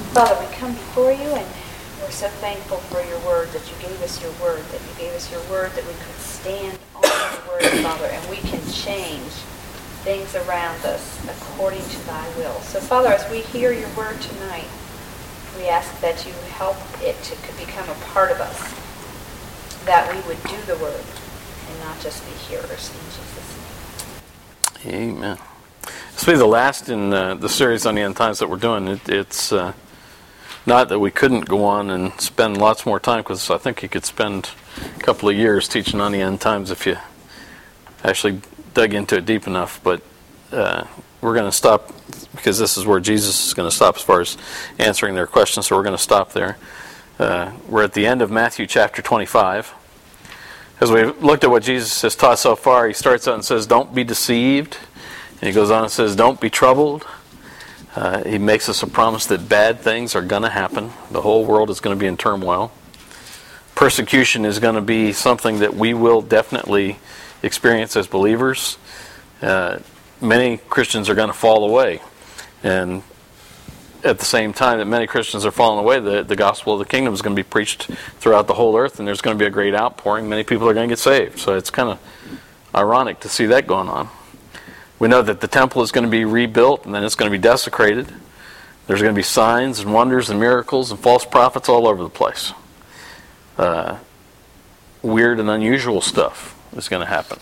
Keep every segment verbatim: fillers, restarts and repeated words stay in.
Father, we come before you, and we're so thankful for your word, that you gave us your word, that you gave us your word, that we could stand on your word, Father, and we can change things around us according to thy will. So, Father, as we hear your word tonight, we ask that you help it to become a part of us, that we would do the word and not just be hearers. In Jesus' name. Amen. This will be the last in uh, the series on the end times that we're doing. It, it's uh, not that we couldn't go on and spend lots more time, because I think you could spend a couple of years teaching on the end times if you actually dug into it deep enough. But uh, we're going to stop, because this is where Jesus is going to stop as far as answering their questions, so we're going to stop there. Uh, we're at the end of Matthew chapter twenty-five. As we've looked at what Jesus has taught so far, he starts out and says, don't be deceived. And he goes on and says, don't be troubled. Uh, he makes us a promise that bad things are going to happen. The whole world is going to be in turmoil. Persecution is going to be something that we will definitely experience as believers. Uh, many Christians are going to fall away. And at the same time that many Christians are falling away, the, the gospel of the kingdom is going to be preached throughout the whole earth, and there's going to be a great outpouring. Many people are going to get saved. So it's kind of ironic to see that going on. We know that the temple is going to be rebuilt, and then it's going to be desecrated. There's going to be signs and wonders and miracles and false prophets all over the place. Uh, weird and unusual stuff is going to happen.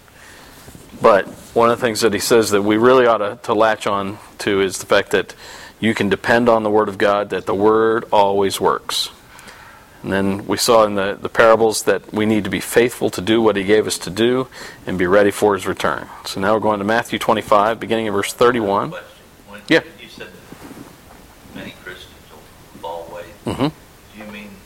But one of the things that he says that we really ought to, to latch on to is the fact that you can depend on the Word of God, that the Word always works. And then we saw in the, the parables that we need to be faithful to do what he gave us to do and be ready for his return. So now we're going to Matthew twenty-five, beginning in verse thirty-one. When yeah. You said that many Christians will fall away. Mm-hmm. Do you mean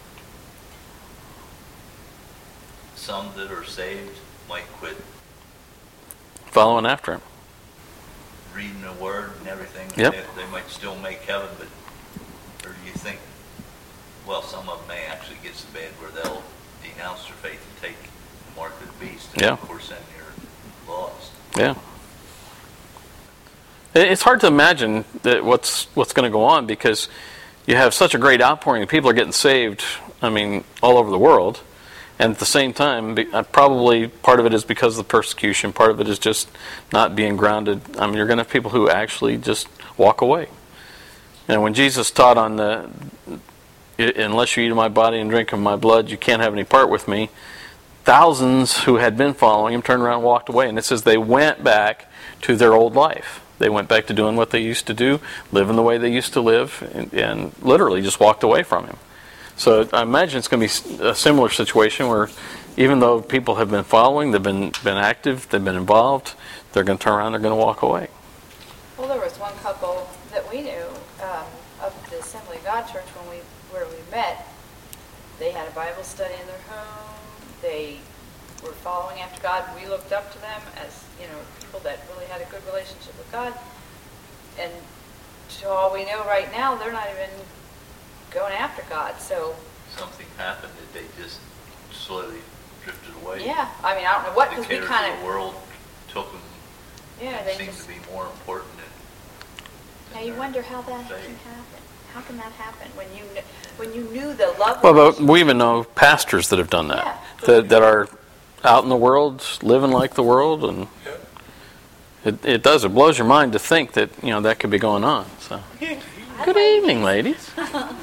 some that are saved might quit following after him? Reading the Word and everything? Yep. They, they might still make heaven, but or do you think, well, some of them may actually get so bad where they'll denounce their faith and take the mark of the beast, and yeah. of course then you're lost. Yeah. It's hard to imagine that what's what's going to go on, because you have such a great outpouring. People are getting saved, I mean, all over the world. And at the same time, probably part of it is because of the persecution. Part of it is just not being grounded. I mean, you're going to have people who actually just walk away. And when Jesus taught on the, unless you eat of my body and drink of my blood, you can't have any part with me, thousands who had been following him turned around and walked away. And it says they went back to their old life. They went back to doing what they used to do, living the way they used to live, and, and literally just walked away from him. So I imagine it's going to be a similar situation where even though people have been following, they've been, been active, they've been involved, they're going to turn around, they're going to walk away. Well, there was one couple that we knew um, of the Assembly of God Church when we where we met. They had a Bible study in their home. They were following after God. We looked up to them as, you know, people that really had a good relationship with God. And to all we know right now, they're not even going after God. So something happened that they just slowly drifted away. Yeah, I mean, I don't know what, because we The kind cares of of the world took them. Yeah, they seemed just, to be more important than. Now you their wonder how that faith. can happen. How can that happen when you kn- when you knew the love? Well, but we even know pastors that have done that, Yeah. that, that are out in the world, living like the world, and it, it does. It blows your mind to think that, you know, that could be going on. So, good evening, ladies.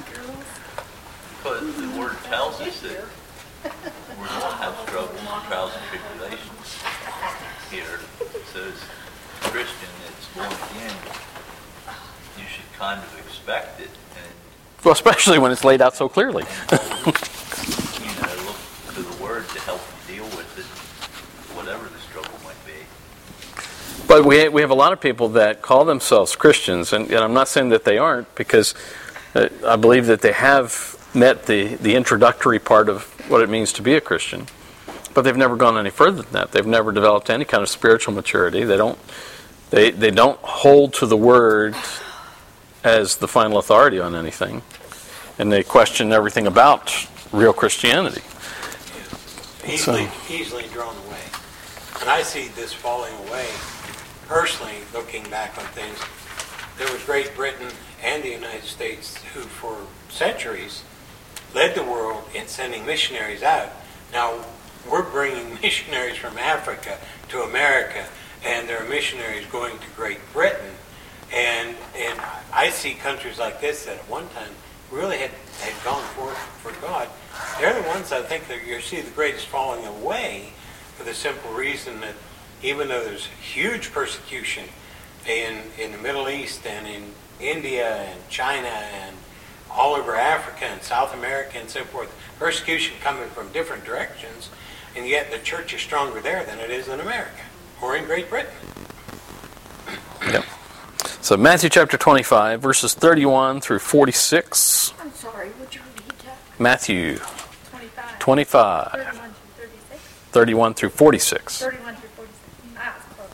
But the Word tells us that we're going to have struggles and trials and tribulations here. So as a Christian that's born again, you should kind of expect it. And, Well, especially when it's laid out so clearly. and you know, look to the Word to help you deal with it, whatever the struggle might be. But we we have a lot of people that call themselves Christians, and, and I'm not saying that they aren't, because uh, I believe that they have met the, the introductory part of what it means to be a Christian, but they've never gone any further than that. They've never developed any kind of spiritual maturity. They don't they they don't hold to the Word as the final authority on anything, and they question everything about real Christianity. Easily, So. easily drawn away. And I see this falling away, personally, looking back on things. There was Great Britain and the United States, who for centuries led the world in sending missionaries out. Now, we're bringing missionaries from Africa to America, and there are missionaries going to Great Britain. And and I see countries like this that at one time really had, had gone forth for God. They're the ones I think that you see the greatest falling away, for the simple reason that even though there's huge persecution in, in the Middle East and in India and China and all over Africa and South America and so forth, persecution coming from different directions, and yet the church is stronger there than it is in America or in Great Britain. Yep. So Matthew chapter twenty-five, verses thirty-one through forty-six. I'm sorry, would you repeat that? Matthew twenty-five. twenty-five, thirty-one through thirty-six? thirty-one through forty-six. thirty-one through forty-six. Ah, it's close.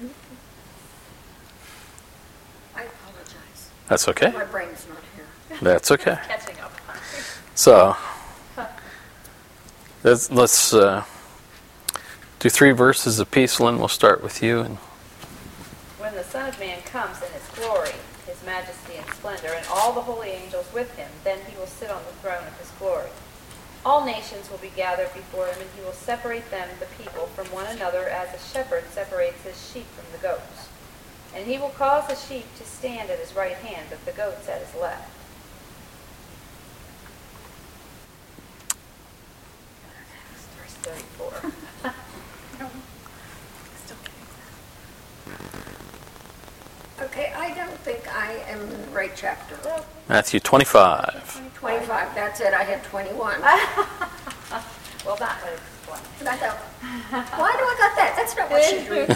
I apologize. That's okay. My brain's not here. That's okay. Catching up. So let's, let's uh, do three verses apiece. Lynn, we'll start with you. And When the Son of Man comes in his glory, his majesty and splendor, and all the holy angels with him, then he will sit on the throne of his glory. All nations will be gathered before him, and he will separate them, the people, from one another, as a shepherd separates his sheep from the goats. And he will cause the sheep to stand at his right hand, but the goats at his left. Verse thirty-four. No. Still kidding. Okay, I don't think I am in the right chapter. Matthew twenty-five. twenty-five, that's it, I had twenty-one. Well, that would explain. And I thought, why do I got that? That's not what she's reading.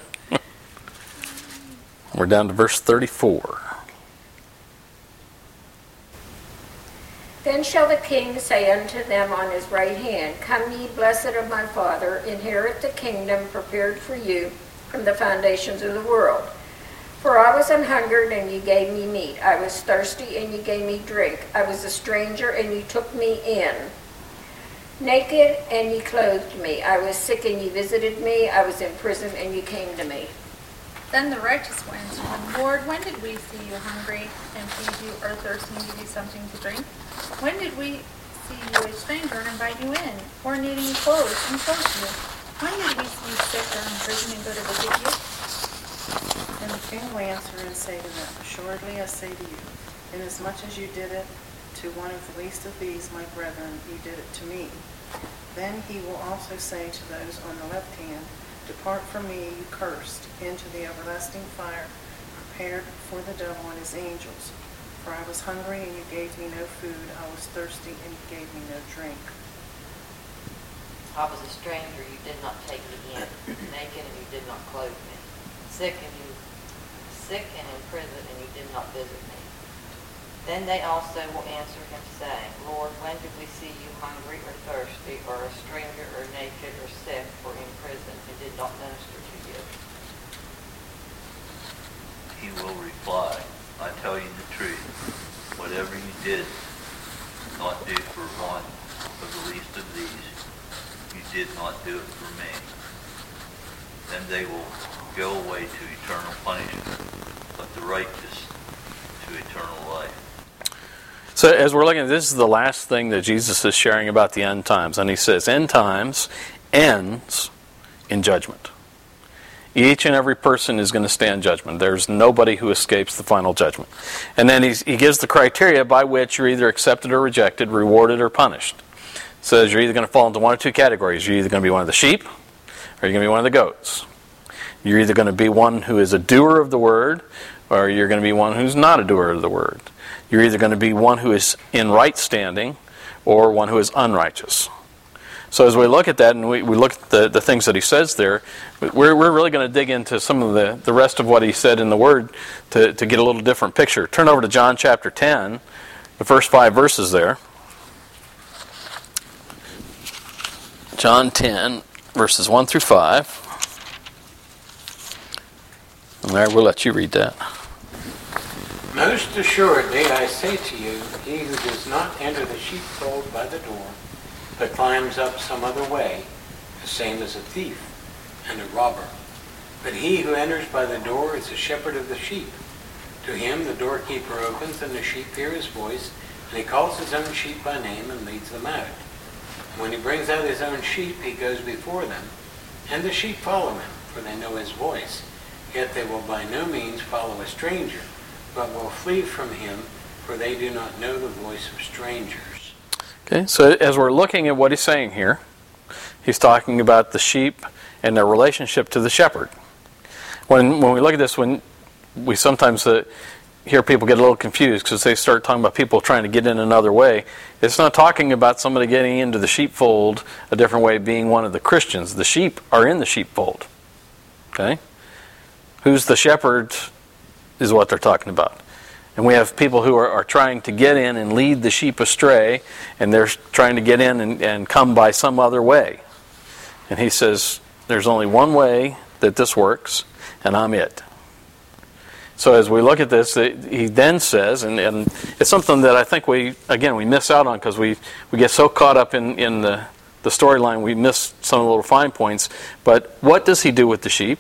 We're down to verse thirty-four. Then shall the king say unto them on his right hand, Come ye, blessed of my Father, inherit the kingdom prepared for you from the foundations of the world. For I was an hungered, and ye gave me meat. I was thirsty, and ye gave me drink. I was a stranger, and ye took me in. Naked, and ye clothed me. I was sick, and ye visited me. I was in prison, and ye came to me. Then the righteous one answered, Lord, when did we see you hungry and feed you, or thirsty and give you something to drink? When did we see you a stranger and invite you in, or needing clothes and clothe you? When did we see you sick or in prison and go to visit you? And the king will answer and say to them, Assuredly I say to you, inasmuch as you did it to one of the least of these, my brethren, you did it to me. Then he will also say to those on the left hand, Depart from me, you cursed, into the everlasting fire, prepared for the devil and his angels. For I was hungry, and you gave me no food. I was thirsty, and you gave me no drink. I was a stranger, you did not take me in. Naked, and you did not clothe me. Sick, and you sick and in prison, and you did not visit me. Then they also will answer him, saying, Lord, when did we see you hungry or thirsty, or a stranger, or naked, or sick, or in prison, and did not minister to you? He will reply, I tell you the truth, whatever you did not do for one of the least of these, you did not do it for me. Then they will go away to eternal punishment, but the righteous to eternal life. So as we're looking at this, is the last thing that Jesus is sharing about the end times. And he says, end times ends in judgment. Each and every person is going to stand judgment. There's nobody who escapes the final judgment. And then he's, he gives the criteria by which you're either accepted or rejected, rewarded or punished. Says you're either going to fall into one or two categories. You're either going to be one of the sheep, or you're going to be one of the goats. You're either going to be one who is a doer of the word, or you're going to be one who's not a doer of the word. You're either going to be one who is in right standing, or one who is unrighteous. So as we look at that and we, we look at the, the things that he says there, we're, we're really going to dig into some of the, the rest of what he said in the Word to, to get a little different picture. Turn over to John chapter ten, the first five verses there. John ten, verses one through five. And there, we'll let you read that. Most assuredly I say to you, he who does not enter the sheepfold by the door, but climbs up some other way, the same as a thief and a robber. But he who enters by the door is the shepherd of the sheep. To him the doorkeeper opens, and the sheep hear his voice, and he calls his own sheep by name and leads them out. And when he brings out his own sheep, he goes before them, and the sheep follow him, for they know his voice. Yet they will by no means follow a stranger, but will flee from him, for they do not know the voice of strangers. Okay, so as we're looking at what he's saying here, he's talking about the sheep and their relationship to the shepherd. When when we look at this, when we sometimes uh, hear people get a little confused because they start talking about people trying to get in another way. It's not talking about somebody getting into the sheepfold a different way, being one of the Christians. The sheep are in the sheepfold. Okay? Who's the shepherd is what they're talking about. And we have people who are, are trying to get in and lead the sheep astray, and they're trying to get in and, and come by some other way. And he says, there's only one way that this works, and I'm it. So as we look at this, he then says, and, and it's something that I think we, again, we miss out on because we, we get so caught up in, in the, the storyline, we miss some of the little fine points. But what does he do with the sheep?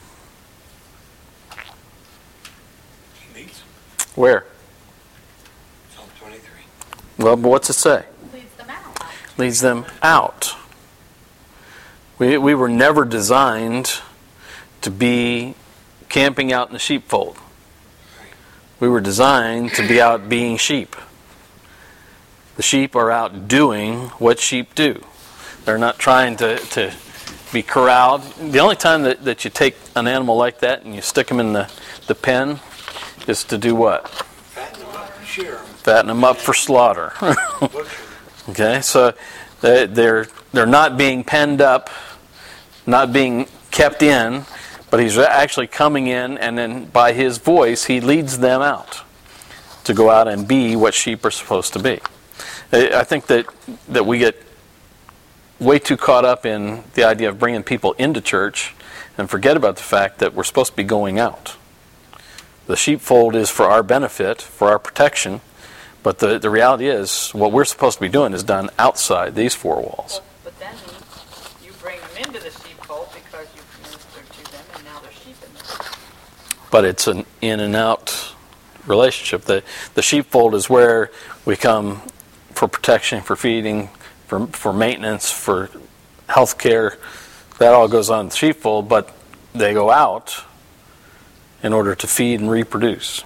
He leads. Where? Psalm twenty-three. Well, but what's it say? Leads them out. Leads them out. We, we were never designed to be camping out in the sheepfold. We were designed to be out being sheep. The sheep are out doing what sheep do. They're not trying to, to be corralled. The only time that, that you take an animal like that and you stick them in the, the pen is to do what? Fatten them up, shear them. Fatten them up for slaughter. Okay, so they, they're they're not being penned up, not being kept in, but he's actually coming in, and then by his voice, he leads them out to go out and be what sheep are supposed to be. I think that, that we get way too caught up in the idea of bringing people into church and forget about the fact that we're supposed to be going out. The sheepfold is for our benefit, for our protection, but the, the reality is what we're supposed to be doing is done outside these four walls. But then you bring them into the sheepfold because you've ministered to them, and now they're sheep in there. But it's an in and out relationship. The the sheepfold is where we come for protection, for feeding, for for maintenance, for health care. That all goes on in the sheepfold, but they go out in order to feed and reproduce.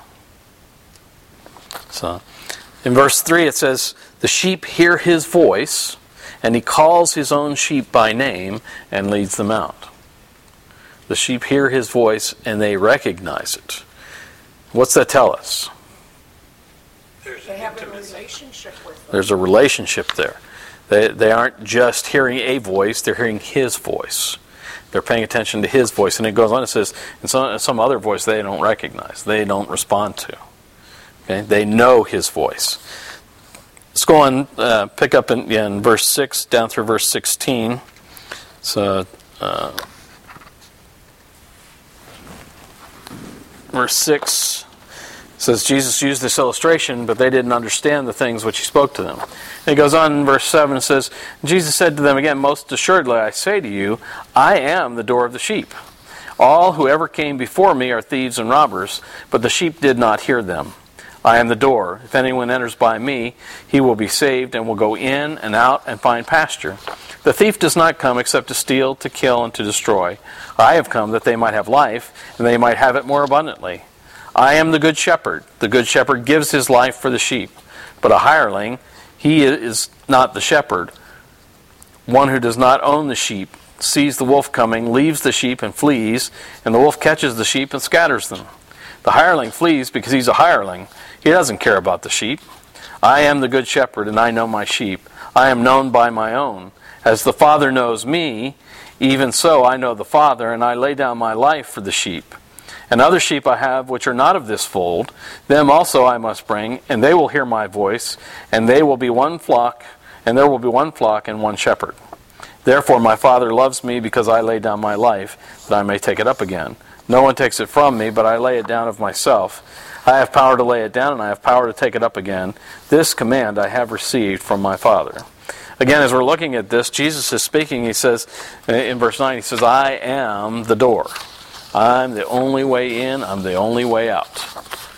So in verse three it says, the sheep hear his voice, and he calls his own sheep by name and leads them out. The sheep hear his voice and they recognize it. What's that tell us? There's They an have a intimacy. relationship with them. There's a relationship there. They, they aren't just hearing a voice, they're hearing his voice. They're paying attention to his voice. And it goes on, it says, and some, some other voice they don't recognize, they don't respond to. Okay? They know his voice. Let's go on, uh, pick up in, in verse six down through verse sixteen. So, uh, verse six says, Jesus used this illustration, but they didn't understand the things which he spoke to them. And it goes on in verse seven, it says, Jesus said to them again, most assuredly I say to you, I am the door of the sheep. All who ever came before me are thieves and robbers, but the sheep did not hear them. I am the door. If anyone enters by me, he will be saved and will go in and out and find pasture. The thief does not come except to steal, to kill, and to destroy. I have come that they might have life, and they might have it more abundantly. I am the good shepherd. The good shepherd gives his life for the sheep. But a hireling, he is not the shepherd. One who does not own the sheep sees the wolf coming, leaves the sheep and flees, and the wolf catches the sheep and scatters them. The hireling flees because he's a hireling. He doesn't care about the sheep. I am the good shepherd, and I know my sheep. I am known by my own. As the Father knows me, even so I know the Father, and I lay down my life for the sheep. And other sheep I have which are not of this fold, them also I must bring, and they will hear my voice, and they will be one flock, and there will be one flock and one shepherd. Therefore my Father loves me, because I lay down my life, that I may take it up again. No one takes it from me, but I lay it down of myself. I have power to lay it down, and I have power to take it up again. This command I have received from my Father. Again, as we're looking at this, Jesus is speaking. He says, in verse nine, he says, I am the door. I'm the only way in, I'm the only way out.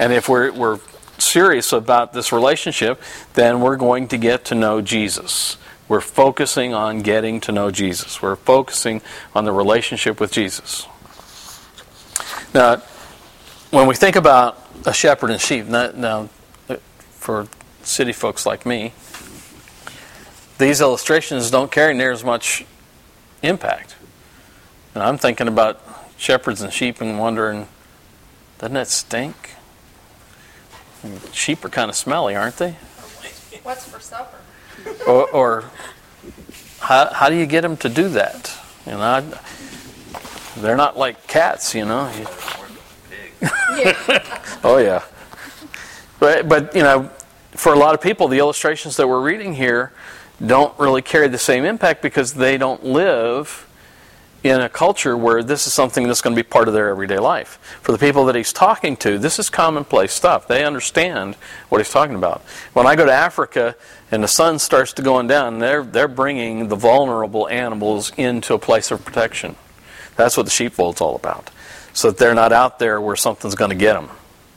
And if we're, we're serious about this relationship, then we're going to get to know Jesus. We're focusing on getting to know Jesus. We're focusing on the relationship with Jesus. Now, when we think about a shepherd and sheep, now, for city folks like me, these illustrations don't carry near as much impact. And I'm thinking about shepherds and sheep and wondering, doesn't that stink? Sheep are kind of smelly, aren't they? What's for supper? Or, or how, how do you get them to do that? You know, I, they're not like cats, you know. Oh yeah. But but you know, for a lot of people, the illustrations that we're reading here don't really carry the same impact because they don't live in a culture where this is something that's going to be part of their everyday life. For the people that he's talking to, this is commonplace stuff. They understand what he's talking about. When I go to Africa and the sun starts to going down, they're they're bringing the vulnerable animals into a place of protection. That's what the sheepfold's all about. So that they're not out there where something's going to get them.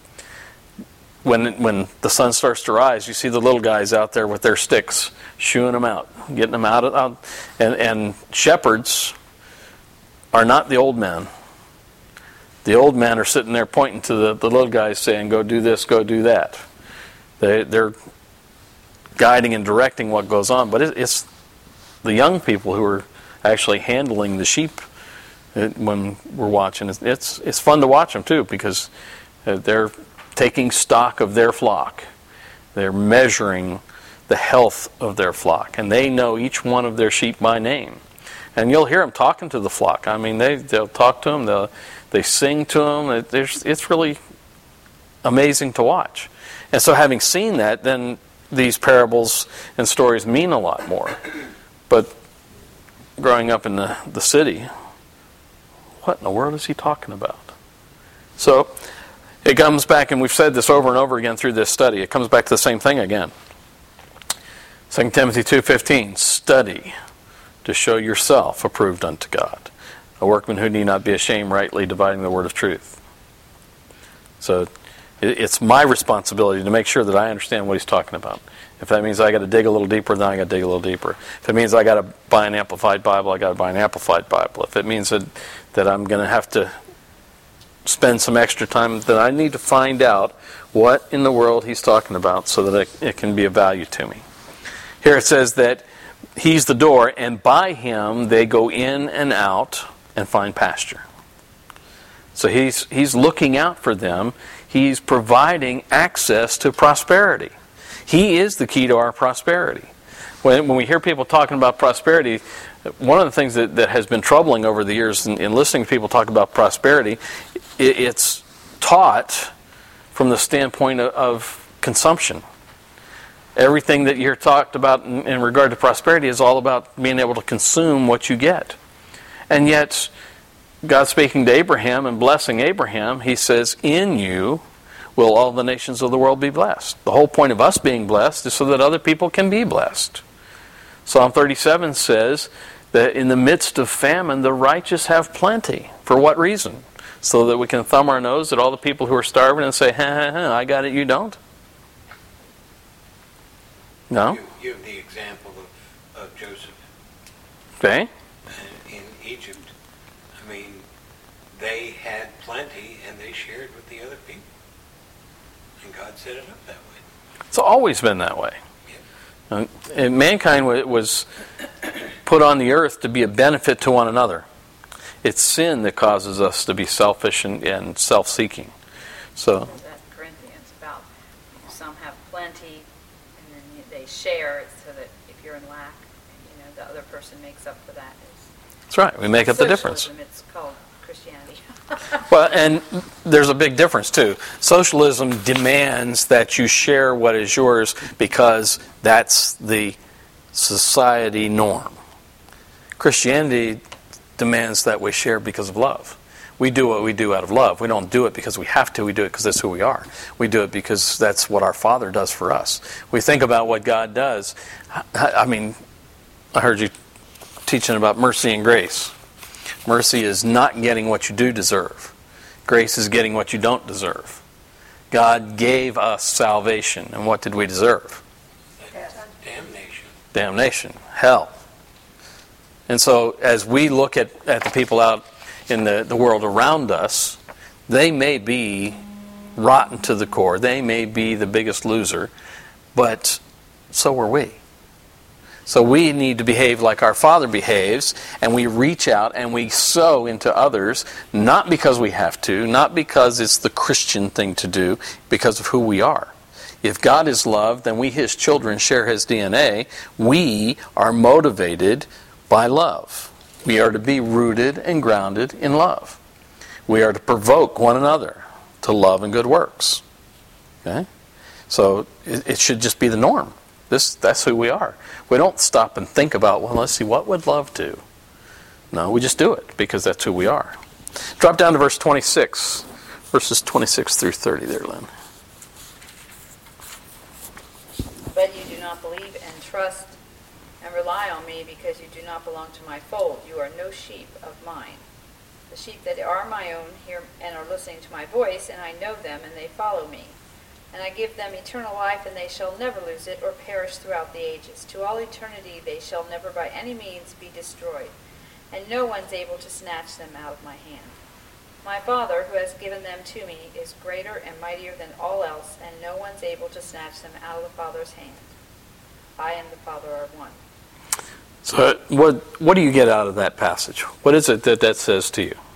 When when the sun starts to rise, you see the little guys out there with their sticks, shooing them out, getting them out. of out. And, and shepherds are not the old men. The old men are sitting there pointing to the, the little guys saying, go do this, go do that. They, they're guiding and directing what goes on. But it, it's the young people who are actually handling the sheep when we're watching. It's, it's, it's fun to watch them too because they're taking stock of their flock. They're measuring the health of their flock. And they know each one of their sheep by name. And you'll hear them talking to the flock. I mean, they, they'll talk to them. They'll, they sing to them. It, it's really amazing to watch. And so having seen that, then these parables and stories mean a lot more. But growing up in the, the city, what in the world is he talking about? So it comes back, and we've said this over and over again through this study, it comes back to the same thing again. Second Timothy two fifteen, study to show yourself approved unto God, a workman who need not be ashamed, rightly dividing the word of truth. So it's my responsibility to make sure that I understand what he's talking about. If that means I got to dig a little deeper, then I got to dig a little deeper. If it means I got to buy an Amplified Bible, I got to buy an Amplified Bible. If it means that, that I'm going to have to spend some extra time, then I need to find out what in the world he's talking about so that it, it can be of value to me. Here it says that he's the door, and by him they go in and out and find pasture. So he's he's looking out for them. He's providing access to prosperity. He is the key to our prosperity. When, when we hear people talking about prosperity, one of the things that, that has been troubling over the years in, in listening to people talk about prosperity, it, it's taught from the standpoint of, of consumption. Everything that you're talked about in, in regard to prosperity is all about being able to consume what you get. And yet, God speaking to Abraham and blessing Abraham, he says, in you will all the nations of the world be blessed. The whole point of us being blessed is so that other people can be blessed. Psalm thirty-seven says that in the midst of famine, the righteous have plenty. For what reason? So that we can thumb our nose at all the people who are starving and say, ha ha ha, I got it, you don't? No? You, you have the example of, of Joseph. Okay. In Egypt. I mean, they had plenty and they shared with the other people. And God set it up that way. It's always been that way. Yeah. And mankind was put on the earth to be a benefit to one another. It's sin that causes us to be selfish and, and self-seeking. So that in Corinthians about some have plenty and then they share it so that if you're in lack, you know, the other person makes up for that. That's right. We make up the difference. Socialism, it's called Christianity. Well, and there's a big difference too. Socialism demands that you share what is yours because that's the society norm. Christianity demands that we share because of love. We do what we do out of love. We don't do it because we have to. We do it because that's who we are. We do it because that's what our Father does for us. We think about what God does. I mean, I heard you teaching about mercy and grace. Mercy is not getting what you do deserve. Grace is getting what you don't deserve. God gave us salvation. And what did we deserve? Damnation. Damnation. Hell. And so as we look at, at the people out in the, the world around us, they may be rotten to the core. They may be the biggest loser. But so are we. So we need to behave like our Father behaves, and we reach out and we sow into others, not because we have to, not because it's the Christian thing to do, because of who we are. If God is love, then we, His children, share His D N A. We are motivated by love. We are to be rooted and grounded in love. We are to provoke one another to love and good works. Okay? So it, it should just be the norm. This, that's who we are. We don't stop and think about, well, let's see, what would love do? No, we just do it because that's who we are. Drop down to verse twenty-six. Verses twenty-six through thirty there, Lynn. But you do not believe and trust and rely on me because you do not belong to my fold. You are no sheep of mine. The sheep that are my own hear and are listening to my voice, and I know them, and they follow me. And I give them eternal life, and they shall never lose it or perish throughout the ages. To all eternity they shall never by any means be destroyed, and no one's able to snatch them out of my hand. My Father, who has given them to me, is greater and mightier than all else, and no one's able to snatch them out of the Father's hand. I and the Father are one. So what, what do you get out of that passage? What is it that that says to you?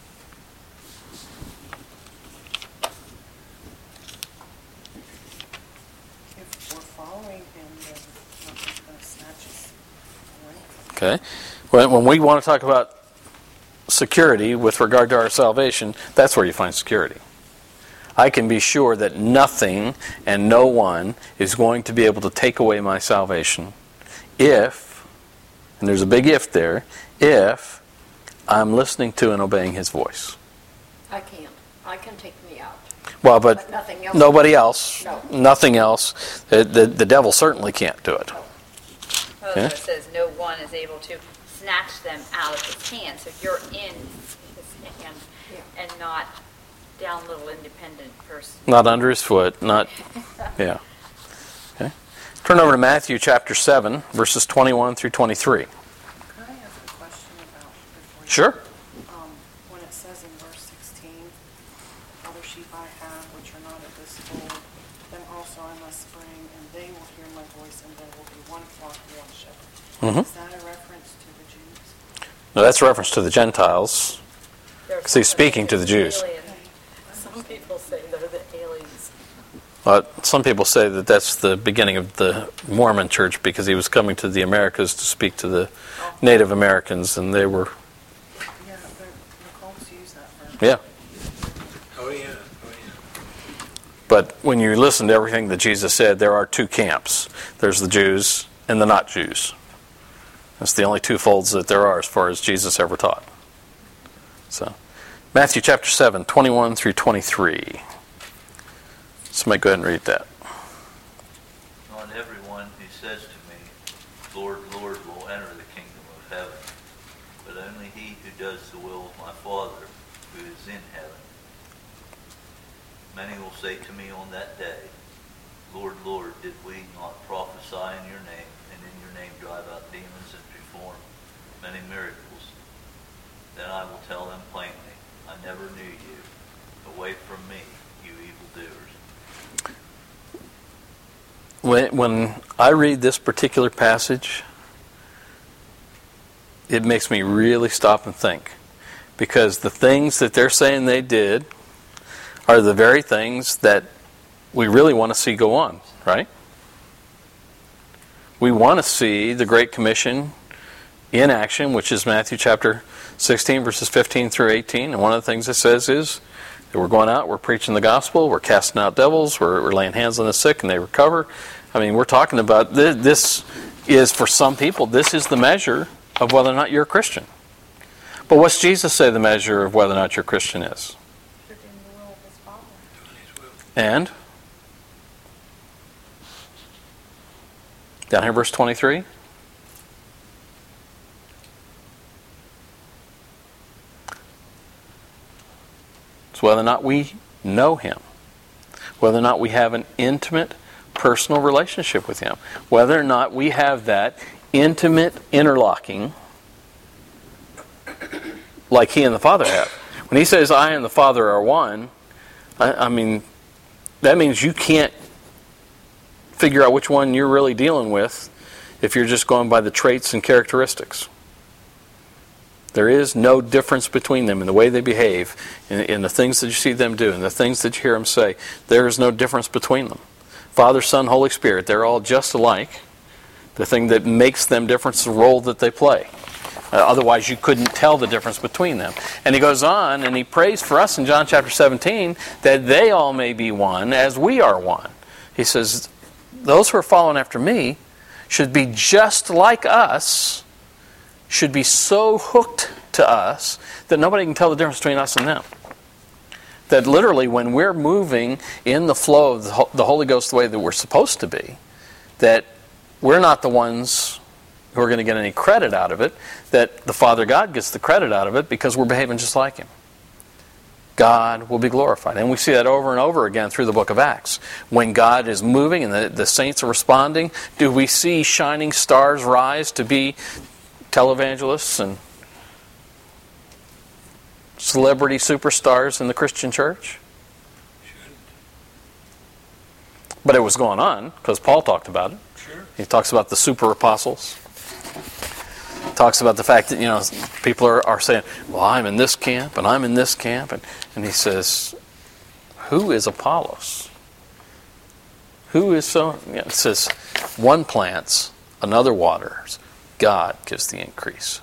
Okay. When we want to talk about security with regard to our salvation, that's where you find security. I can be sure that nothing and no one is going to be able to take away my salvation if, and there's a big if there, if I'm listening to and obeying His voice. I can't. I can take me out. Well, but, But nothing else. nobody else, No. nothing else. The, the, the devil certainly can't do it. Well, Okay. so it says no one is able to snatch them out of His hand. So you're in His hand Yeah. and not down little independent person. Not under His foot, not, yeah. Okay. Turn over to Matthew chapter seven, verses twenty-one through twenty-three. Can I ask a question about before you? Sure. Um, when it says in verse sixteen, other sheep I have which are not of this fold, then also I must bring, and they will hear my voice, and there will be one flock, one shepherd. Mhm. Is that a reference to the Jews? Now that's a reference to the Gentiles. There's See, speaking to the Jews. alien. Some people say they're the aliens. Uh, some people say that that's the beginning of the Mormon church because he was coming to the Americas to speak to the Native Americans, and they were, Yeah, the, the Colts use that verse. yeah. Oh, yeah. Oh, yeah. But when you listen to everything that Jesus said, there are two camps. There's the Jews and the not Jews. That's the only two folds that there are as far as Jesus ever taught. So, Matthew chapter seven, twenty-one through twenty-three. Somebody go ahead and read that. Not everyone who says to me, Lord, Lord, will enter the kingdom of heaven, but only he who does the will of my Father who is in heaven. Many will say to me on that day, Lord, Lord, did we not prophesy in your name, and in your name drive out demons and perform many miracles? Then I will tell them plainly, I never knew you. Away from me, you evildoers. When, when I read this particular passage, it makes me really stop and think. Because the things that they're saying they did are the very things that we really want to see go on, right? We want to see the Great Commission in action, which is Matthew chapter sixteen, verses fifteen through eighteen. And one of the things it says is that we're going out, we're preaching the gospel, we're casting out devils, we're, we're laying hands on the sick and they recover. I mean, we're talking about this, this is, for some people, this is the measure of whether or not you're a Christian. But what's Jesus say the measure of whether or not you're a Christian is? You're doing the will of His Father. And? Down here, verse twenty-three. It's whether or not we know Him. whether or not we have an intimate personal relationship with Him, whether or not we have that intimate interlocking like He and the Father have. When He says, I and the Father are one, I, I mean, that means you can't figure out which one you're really dealing with if you're just going by the traits and characteristics. There is no difference between them in the way they behave, in, in the things that you see them do, and the things that you hear them say. There is no difference between them. Father, Son, Holy Spirit, they're all just alike. The thing that makes them different is the role that they play. Uh, otherwise, you couldn't tell the difference between them. And he goes on, and he prays for us in John chapter seventeen, that they all may be one as we are one. He says, those who are following after me should be just like us, should be so hooked to us that nobody can tell the difference between us and them. That literally when we're moving in the flow of the Holy Ghost the way that we're supposed to be, that we're not the ones who are going to get any credit out of it, that the Father God gets the credit out of it because we're behaving just like Him. God will be glorified. And we see that over and over again through the book of Acts. When God is moving and the, the saints are responding, do we see shining stars rise to be televangelists and celebrity superstars in the Christian church? Shouldn't. But it was going on because Paul talked about it. Sure. He talks about the super apostles. Talks about the fact that, you know, people are, are saying, well, I'm in this camp and I'm in this camp. And, and he says, who is Apollos? Who is so? You know, it says, one plants, another waters. God gives the increase.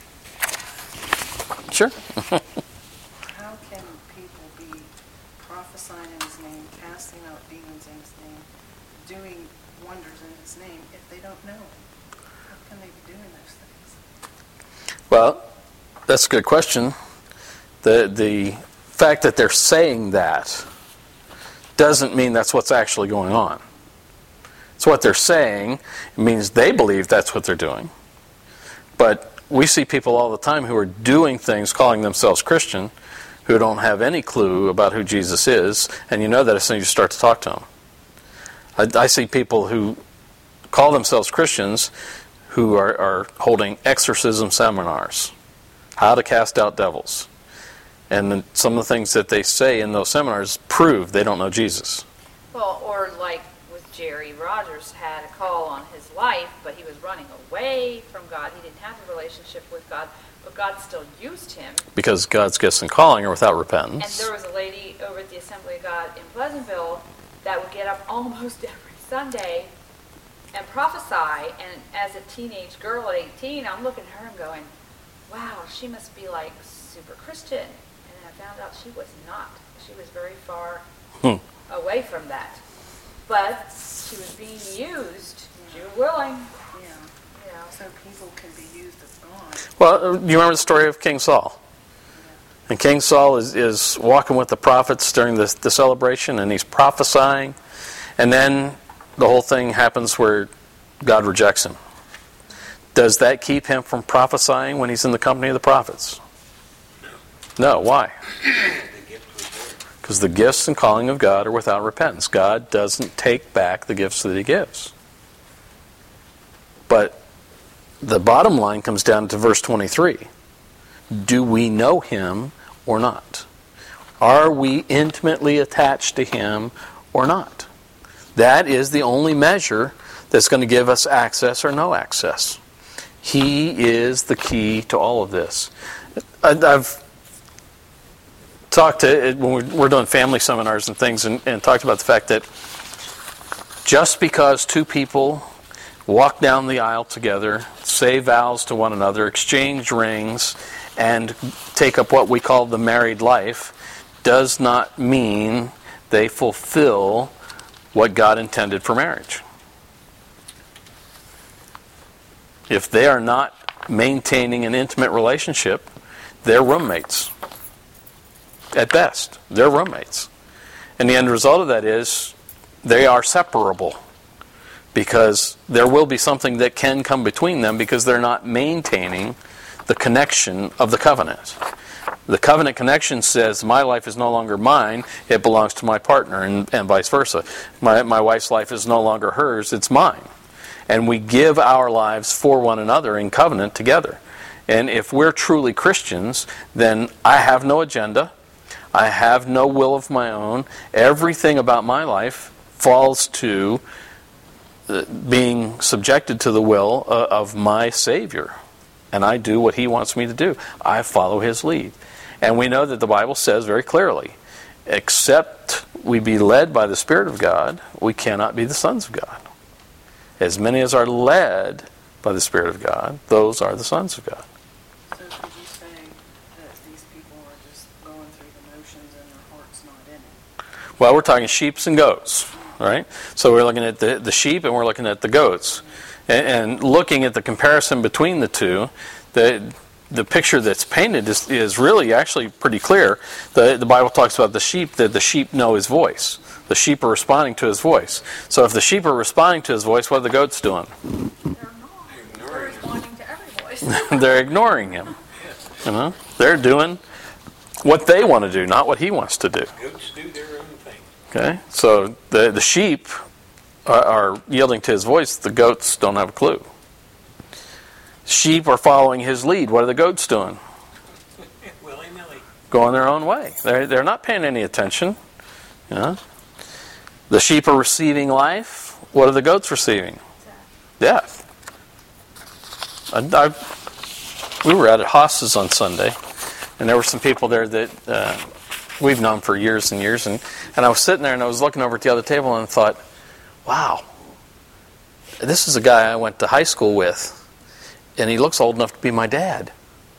Sure. How can people be prophesying in His name, casting out demons in His name, doing wonders in His name, if they don't know Him? How can they be doing those things? Well, that's a good question. The the fact that they're saying that doesn't mean that's what's actually going on. It's what they're saying. It means they believe that's what they're doing. But we see people all the time who are doing things, calling themselves Christian, who don't have any clue about who Jesus is, and you know that as soon as you start to talk to them. I, I see people who call themselves Christians who are, are holding exorcism seminars, how to cast out devils. And then some of the things that they say in those seminars prove they don't know Jesus. Well, or like with Jerry Rogers, had a call on his life, but he was running away from God. He didn't have a relationship with God, but God still used him. Because God's gifts and calling are without And repentance. there was a lady over at the Assembly of God in Pleasantville that would get up almost every Sunday and prophesy. And as a teenage girl at eighteen, I'm looking at her and going, wow, she must be like super Christian. And then I found out she was not. She was very far Hmm. away from that. But she was being used. She was willing. Yeah. You know. So people can be used as God. Well, uh, you remember the story of King Saul? And King Saul is, is walking with the prophets during the, the celebration, and he's prophesying. And then the whole thing happens where God rejects him. Does that keep him from prophesying when he's in the company of the prophets? No. Why? Because the gifts and calling of God are without repentance. God doesn't take back the gifts that He gives. But the bottom line comes down to verse twenty-three. Do we know Him or not? Are we intimately attached to Him or not? That is the only measure that's going to give us access or no access. He is the key to all of this. I've talked to, when we're doing family seminars and things, and, and talked about the fact that just because two people walk down the aisle together, say vows to one another, exchange rings, and take up what we call the married life, does not mean they fulfill what God intended for marriage. If they are not maintaining an intimate relationship, they're roommates. At best, they're roommates. And the end result of that is they are separable, because there will be something that can come between them because they're not maintaining the connection of the covenant. The covenant connection says my life is no longer mine, it belongs to my partner, and, and vice versa. My, my wife's life is no longer hers, it's mine. And we give our lives for one another in covenant together. And if we're truly Christians, then I have no agenda, I have no will of my own. Everything about my life falls to being subjected to the will of my Savior. And I do what He wants me to do. I follow His lead. And we know that the Bible says very clearly, except we be led by the Spirit of God, we cannot be the sons of God. As many as are led by the Spirit of God, those are the sons of God. So could you say that these people are just going through the motions and their heart's not in it? Well, we're talking sheep and goats, right? So we're looking at the, the sheep and we're looking at the goats. And, and looking at the comparison between the two, the the picture that's painted is, is really actually pretty clear. The, the Bible talks about the sheep, that the sheep know His voice. The sheep are responding to His voice. So if the sheep are responding to His voice, what are the goats doing? They're not. They're responding to every voice. They're ignoring Him. You know, they're doing what they want to do, not what He wants to do. Goats do their own thing. Okay, so the the sheep are, are yielding to His voice. The goats don't have a clue. Sheep are following His lead. What are the goats doing? Willy-nilly. Going their own way. They're they're not paying any attention. You know? The sheep are receiving life. What are the goats receiving? Death. I, I, we were out at Haas's on Sunday, and there were some people there that uh, we've known for years and years, and, and I was sitting there and I was looking over at the other table and thought, wow, this is a guy I went to high school with, and he looks old enough to be my dad.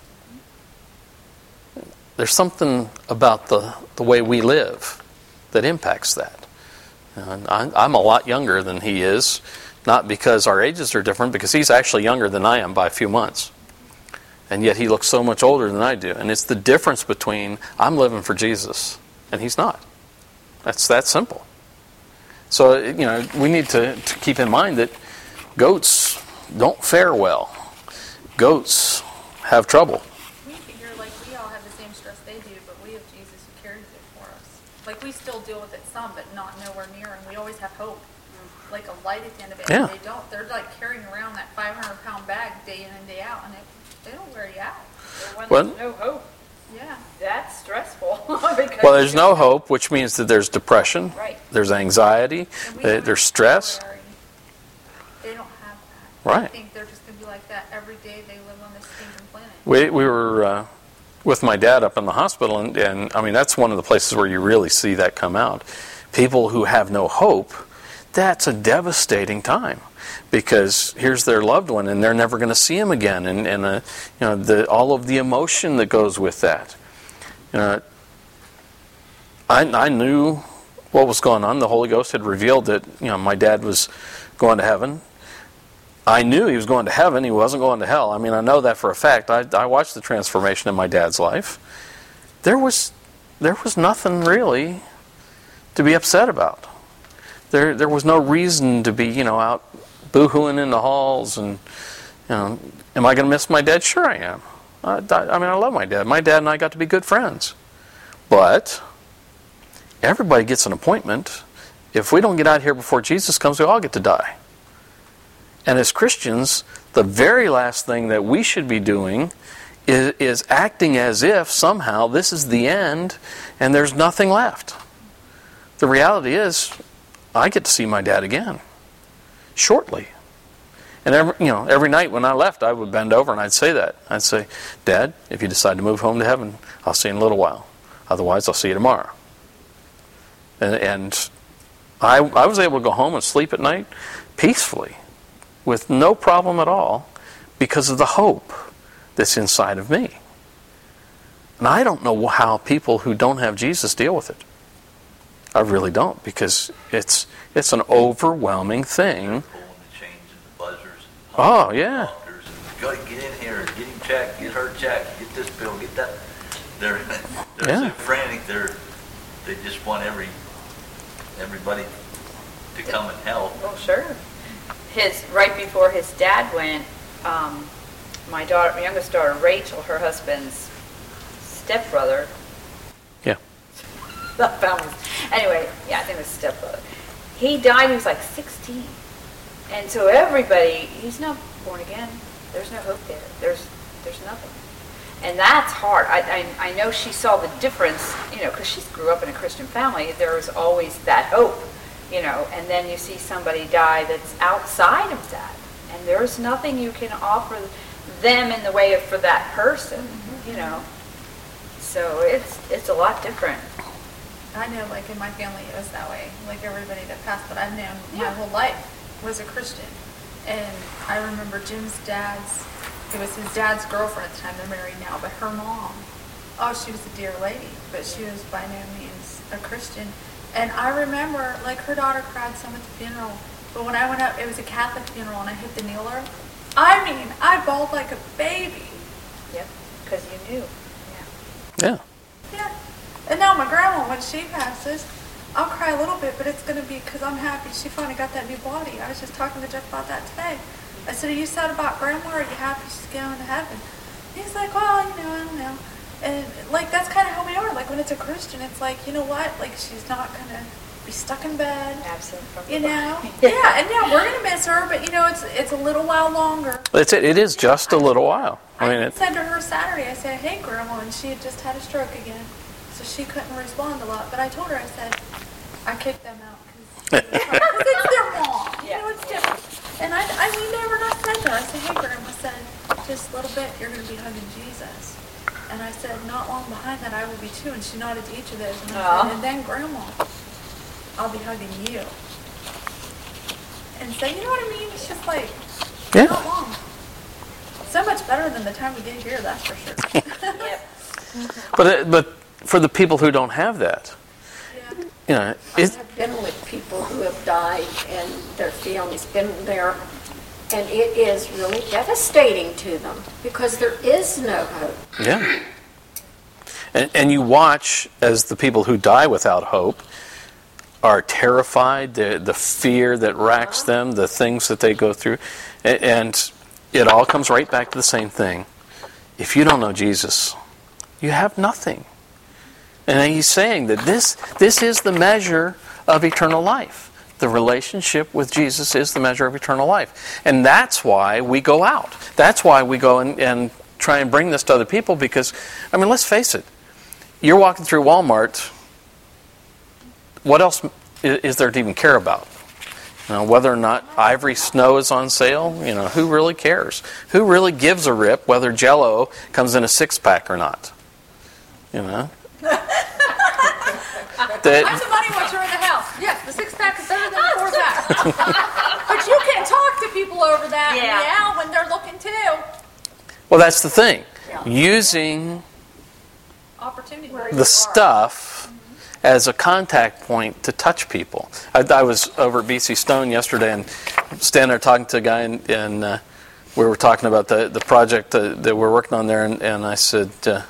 There's something about the, the way we live that impacts that. And I'm a lot younger than he is, not because our ages are different, because he's actually younger than I am by a few months. And yet he looks so much older than I do. And it's the difference between I'm living for Jesus and he's not. That's that simple. So, you know, we need to, to keep in mind that goats don't fare well. Goats have trouble. We figure like we all have the same stress they do, but we have Jesus who carries it for us. Like we still deal with it some, but not nowhere near, and we always have hope. Like a light at the end of it. Yeah. And they don't. They're like carrying around that five hundred pound bag day in and day out, and it, they don't wear you out. When Well- there's no hope, Yeah. that's stressful. because Well, there's you no don't- hope, which means that there's depression, Right. there's anxiety, And we uh, don't there's have stress. temporary. They don't have that. Right. I think they're just going to be like that every day they live on this kingdom planet. We we were uh, with my dad up in the hospital, and, and I mean that's one of the places where you really see that come out. People who have no hope, that's a devastating time, because here's their loved one, and they're never going to see him again, and and uh, you know the all of the emotion that goes with that. You know, I I knew what was going on. The Holy Ghost had revealed that you know my dad was going to heaven. I knew he was going to heaven. He wasn't going to hell. I mean, I know that for a fact. I, I watched the transformation in my dad's life. There was, there was nothing really to be upset about. There, there was no reason to be, you know, out boo-hooing in the halls and, you know, am I going to miss my dad? Sure, I am. I, I mean, I love my dad. My dad and I got to be good friends. But everybody gets an appointment. If we don't get out here before Jesus comes, we all get to die. And as Christians, the very last thing that we should be doing is, is acting as if somehow this is the end and there's nothing left. The reality is, I get to see my dad again, shortly. And every, you know, every night when I left, I would bend over and I'd say that. I'd say, Dad, if you decide to move home to heaven, I'll see you in a little while. Otherwise, I'll see you tomorrow. And, and I, I was able to go home and sleep at night peacefully, with no problem at all, because of the hope that's inside of me. And I don't know how people who don't have Jesus deal with it. I really don't, because it's it's an overwhelming thing. Pulling the chains and the buzzers. Oh, yeah. Doctors, and you got to get in here and get him checked, get her checked, get this bill, get that. They're they're Yeah. so frantic. They're they just want every everybody to come and help. Well, sure. His right before his dad went, um, my daughter, my youngest daughter Rachel, her husband's stepbrother. Yeah. The family. Anyway, yeah, I think it was stepbrother. He died, he was like sixteen. And so everybody, he's not born again. There's no hope there. There's there's nothing. And that's hard. I, I, I know she saw the difference, you know, because she grew up in a Christian family. There was always that hope, you know, and then you see somebody die that's outside of that. And there's nothing you can offer them in the way of for that person, you know. So it's it's a lot different. I know, like, in my family, it was that way. Like, everybody that passed, but I've known my Yeah. whole life was a Christian. And I remember Jim's dad's, it was his dad's girlfriend at the time, they're married now, but her mom, oh, she was a dear lady, but she was by no means a Christian. And I remember, like, her daughter cried some at the funeral, but when I went up, it was a Catholic funeral, and I hit the kneeler. I mean, I bawled like a baby. Yep, because you knew. Yeah. Yeah. And now my grandma, when she passes, I'll cry a little bit, but it's going to be because I'm happy she finally got that new body. I was just talking to Jeff about that today. I said, are you sad about grandma, or are you happy she's going to heaven? He's like, well, you know, I don't know. And, like, that's kind of how we are. Like, when it's a Christian, it's like, you know what? Like, she's not going to be stuck in bed. Absent from You the know? body. Yeah, and yeah, we're going to miss her, but, you know, it's it's a little while longer. It's, it is just a little while. I mean, I it, said to her Saturday, I said, hey, Grandma, and she had just had a stroke again, so she couldn't respond a lot. But I told her, I said, I kicked them out because it's their mom. You know, it's different. And I, I we never not said to her. I said, hey, Grandma, I said, just a little bit, you're going to be hugging Jesus. And I said, not long behind that, I will be too. And she nodded to each of those. And I Aw. said, and then, Grandma, I'll be hugging you. And so, you know what I mean? It's just like, Yeah. not long. So much better than the time we did here, that's for sure. Yep. but it, but for the people who don't have that, Yeah. you know, I it, have been with people who have died and their family's been there, and it is really devastating to them because there is no hope. yeah. And, and you watch as the people who die without hope are terrified, the the fear that racks them, the things that they go through, and, and it all comes right back to the same thing. If you don't know Jesus, you have nothing. And he's saying that this this is the measure of eternal life. The relationship with Jesus is the measure of eternal life. And that's why we go out. That's why we go and, and try and bring this to other people because, I mean, let's face it. You're walking through Walmart, what else is there to even care about? You know, whether or not Ivory Snow is on sale, you know, who really cares? Who really gives a rip whether Jell-O comes in a six-pack or not? You know? that, What's the money once you're in the house? Yes, the six pack is better than the four pack. But you can talk to people over that, Yeah. yeah, when they're looking too. well, that's the thing. Using Opportunity. the stuff as a contact point to touch people. I, I was over at B C Stone yesterday and standing there talking to a guy, and, and uh, we were talking about the, the project uh, that we're working on there, and, and I said, uh,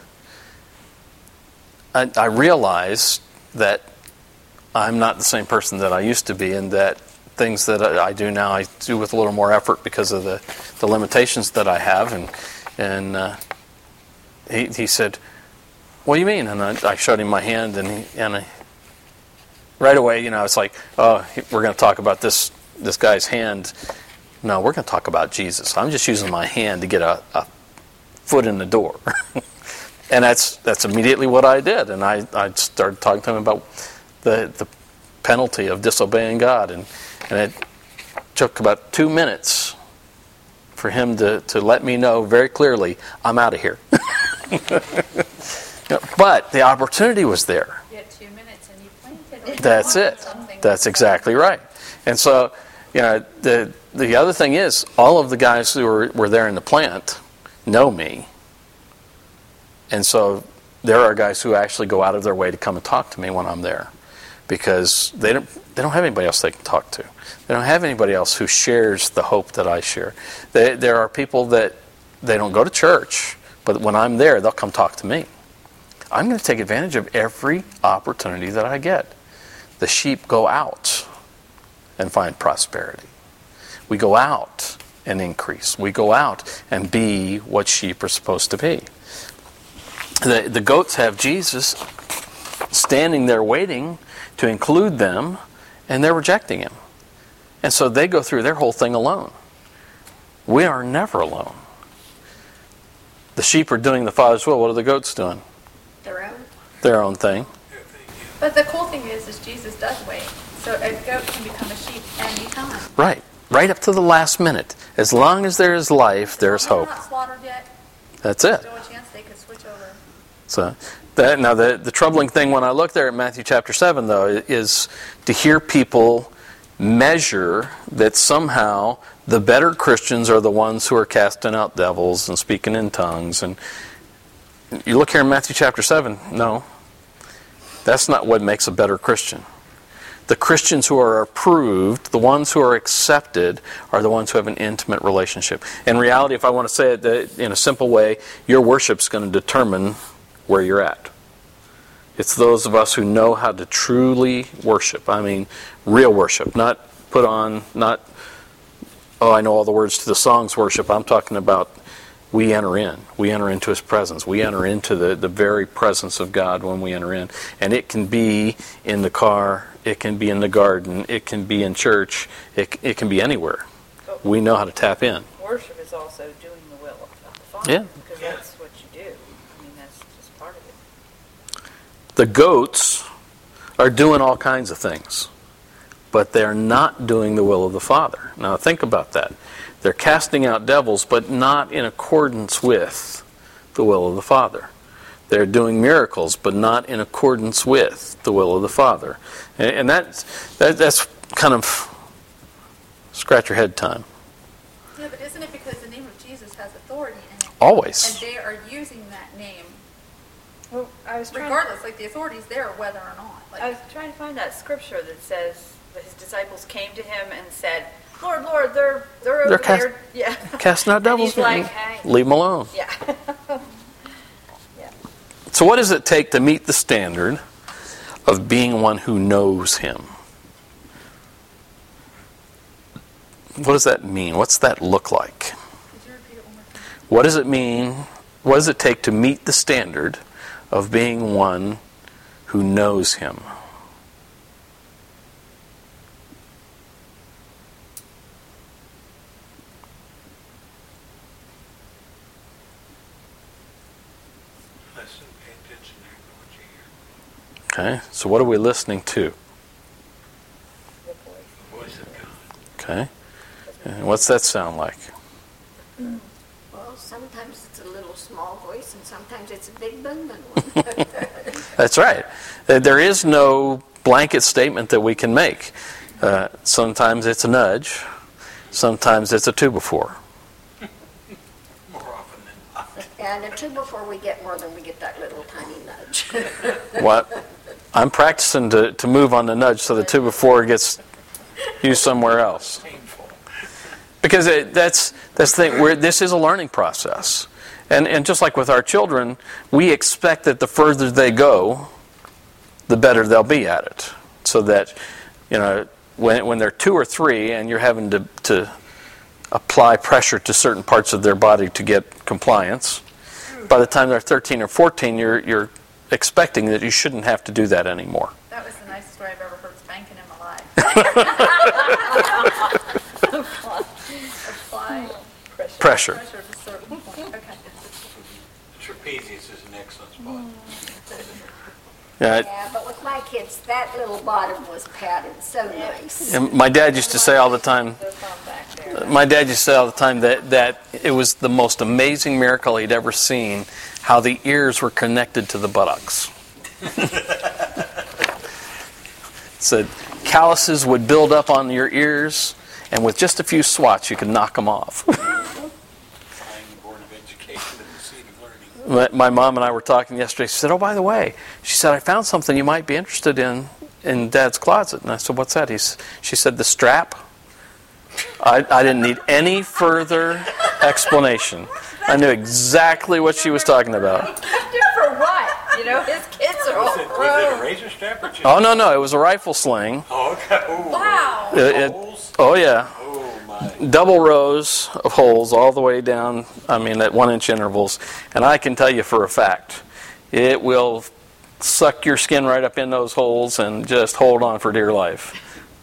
I, I realized that I'm not the same person that I used to be, and that things that I, I do now I do with a little more effort because of the, the limitations that I have. And and uh, he, he said, what do you mean? And I, I showed him my hand, and he, and I, right away, you know, it's like, oh, we're going to talk about this this guy's hand. No, we're going to talk about Jesus. I'm just using my hand to get a, a foot in the door. And that's that's immediately what I did. And I, I started talking to him about the the penalty of disobeying God. And, and it took about two minutes for him to, to let me know very clearly, I'm out of here. But the opportunity was there. You had two minutes and you planted it. That's it. Something. That's exactly right. And so, you know, the the other thing is, all of the guys who were, were there in the plant know me. And so there are guys who actually go out of their way to come and talk to me when I'm there, because they don't they don't have anybody else they can talk to. They don't have anybody else who shares the hope that I share. They, there are people that they don't go to church, but when I'm there, they'll come talk to me. I'm going to take advantage of every opportunity that I get. The sheep go out and find prosperity. We go out and increase. We go out and be what sheep are supposed to be. The, the goats have Jesus standing there waiting to include them, and they're rejecting him. And so they go through their whole thing alone. We are never alone. The sheep are doing the Father's will. What are the goats doing? Their own. Their own thing. But the cool thing is, is Jesus does wait. So a goat can become a sheep anytime. Right. Right up to the last minute. As long as there is life, there's They're hope. not slaughtered yet. That's it. Still a chance they could switch over. So that, now the, the troubling thing when I look there at Matthew chapter seven, though, is to hear people measure that somehow the better Christians are the ones who are casting out devils and speaking in tongues. And you look here in Matthew chapter seven, no. That's not what makes a better Christian. The Christians who are approved, the ones who are accepted, are the ones who have an intimate relationship. In reality, if I want to say it in a simple way, your worship's going to determine where you're at. It's those of us who know how to truly worship. I mean, real worship, not put on, not, oh, I know all the words to the songs worship. I'm talking about we enter in. We enter into His presence. We enter into the, the very presence of God when we enter in. And it can be in the car. It can be in the garden. It can be in church. It, it can be anywhere. We know how to tap in. Worship is also doing the will of the Father. Yeah. Because that's what you do. I mean, that's just part of it. The goats are doing all kinds of things, but they're not doing the will of the Father. Now think about that. They're casting out devils, but not in accordance with the will of the Father. They're doing miracles, but not in accordance with the will of the Father. And, and that's, that, that's kind of scratch your head time. Yeah, but isn't it because the name of Jesus has authority in it? Always. And they are using that name, Well, I was trying regardless, like the authority's there whether or not. Like, I was trying to find that scripture that says that his disciples came to him and said, "Lord, Lord, they're they're over They're cast- there." Yeah. Casting out And devils. he's like, "Hey." Leave them alone. Yeah. So what does it take to meet the standard of being one who knows Him? What does that mean? What's that look like? could you repeat it one more time? What does it mean? What does it take to meet the standard of being one who knows Him? Listen, pay attention there to what you hear. Okay, so what are we listening to? The voice of God. Okay, and what's that sound like? Well, sometimes it's a little small voice, and sometimes it's a big booming one. That's right. There is no blanket statement that we can make. Uh, sometimes it's a nudge. Sometimes it's a two before. More often than not. And a two before we get more than we get that little tiny nudge. What? I'm practicing to, to move on the nudge so the two before gets used somewhere else. Painful. Because it, that's that's the thing. We're, this is a learning process, and and just like with our children, we expect that the further they go, the better they'll be at it. So that, you know, when when they're two or three, and you're having to to apply pressure to certain parts of their body to get compliance, by the time they're thirteen or fourteen, you're you're expecting that you shouldn't have to do that anymore. That was the nicest way I've ever heard spanking in my life. Apply Pressure. pressure to a certain point. Okay. Trapezius is an excellent spot. Yeah, Yeah, but with my kids, that little bottom was padded so nice. and my dad used to say all the time. There's some back there. My dad used to say all the time that, that it was the most amazing miracle he'd ever seen, how the ears were connected to the buttocks. Said calluses would build up on your ears, and with just a few swats you could knock them off. Flying Board of Education and the seat of learning. My my mom and I were talking yesterday. She said, "Oh, by the way," she said, "I found something you might be interested in in Dad's closet." And I said, "What's that?" He's, she said, "The strap." I, I didn't need any further explanation. I knew exactly what she was talking about. Kept it for what? You know, his kids are all Was it, was it a grown. razor strap or just? Oh, no, no. It was a rifle sling. Oh, okay. Ooh. Wow. It- it- Holes? oh, yeah. Oh, my. Double rows of holes all the way down, I mean, at one-inch intervals. And I can tell you for a fact, it will suck your skin right up in those holes and just hold on for dear life.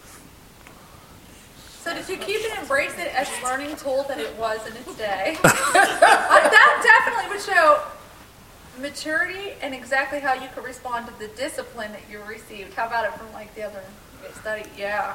So did you keep it, embrace it as a learning tool that it was in its day? That definitely would show maturity and exactly how you could respond to the discipline that you received. How about it from like the other study? Yeah.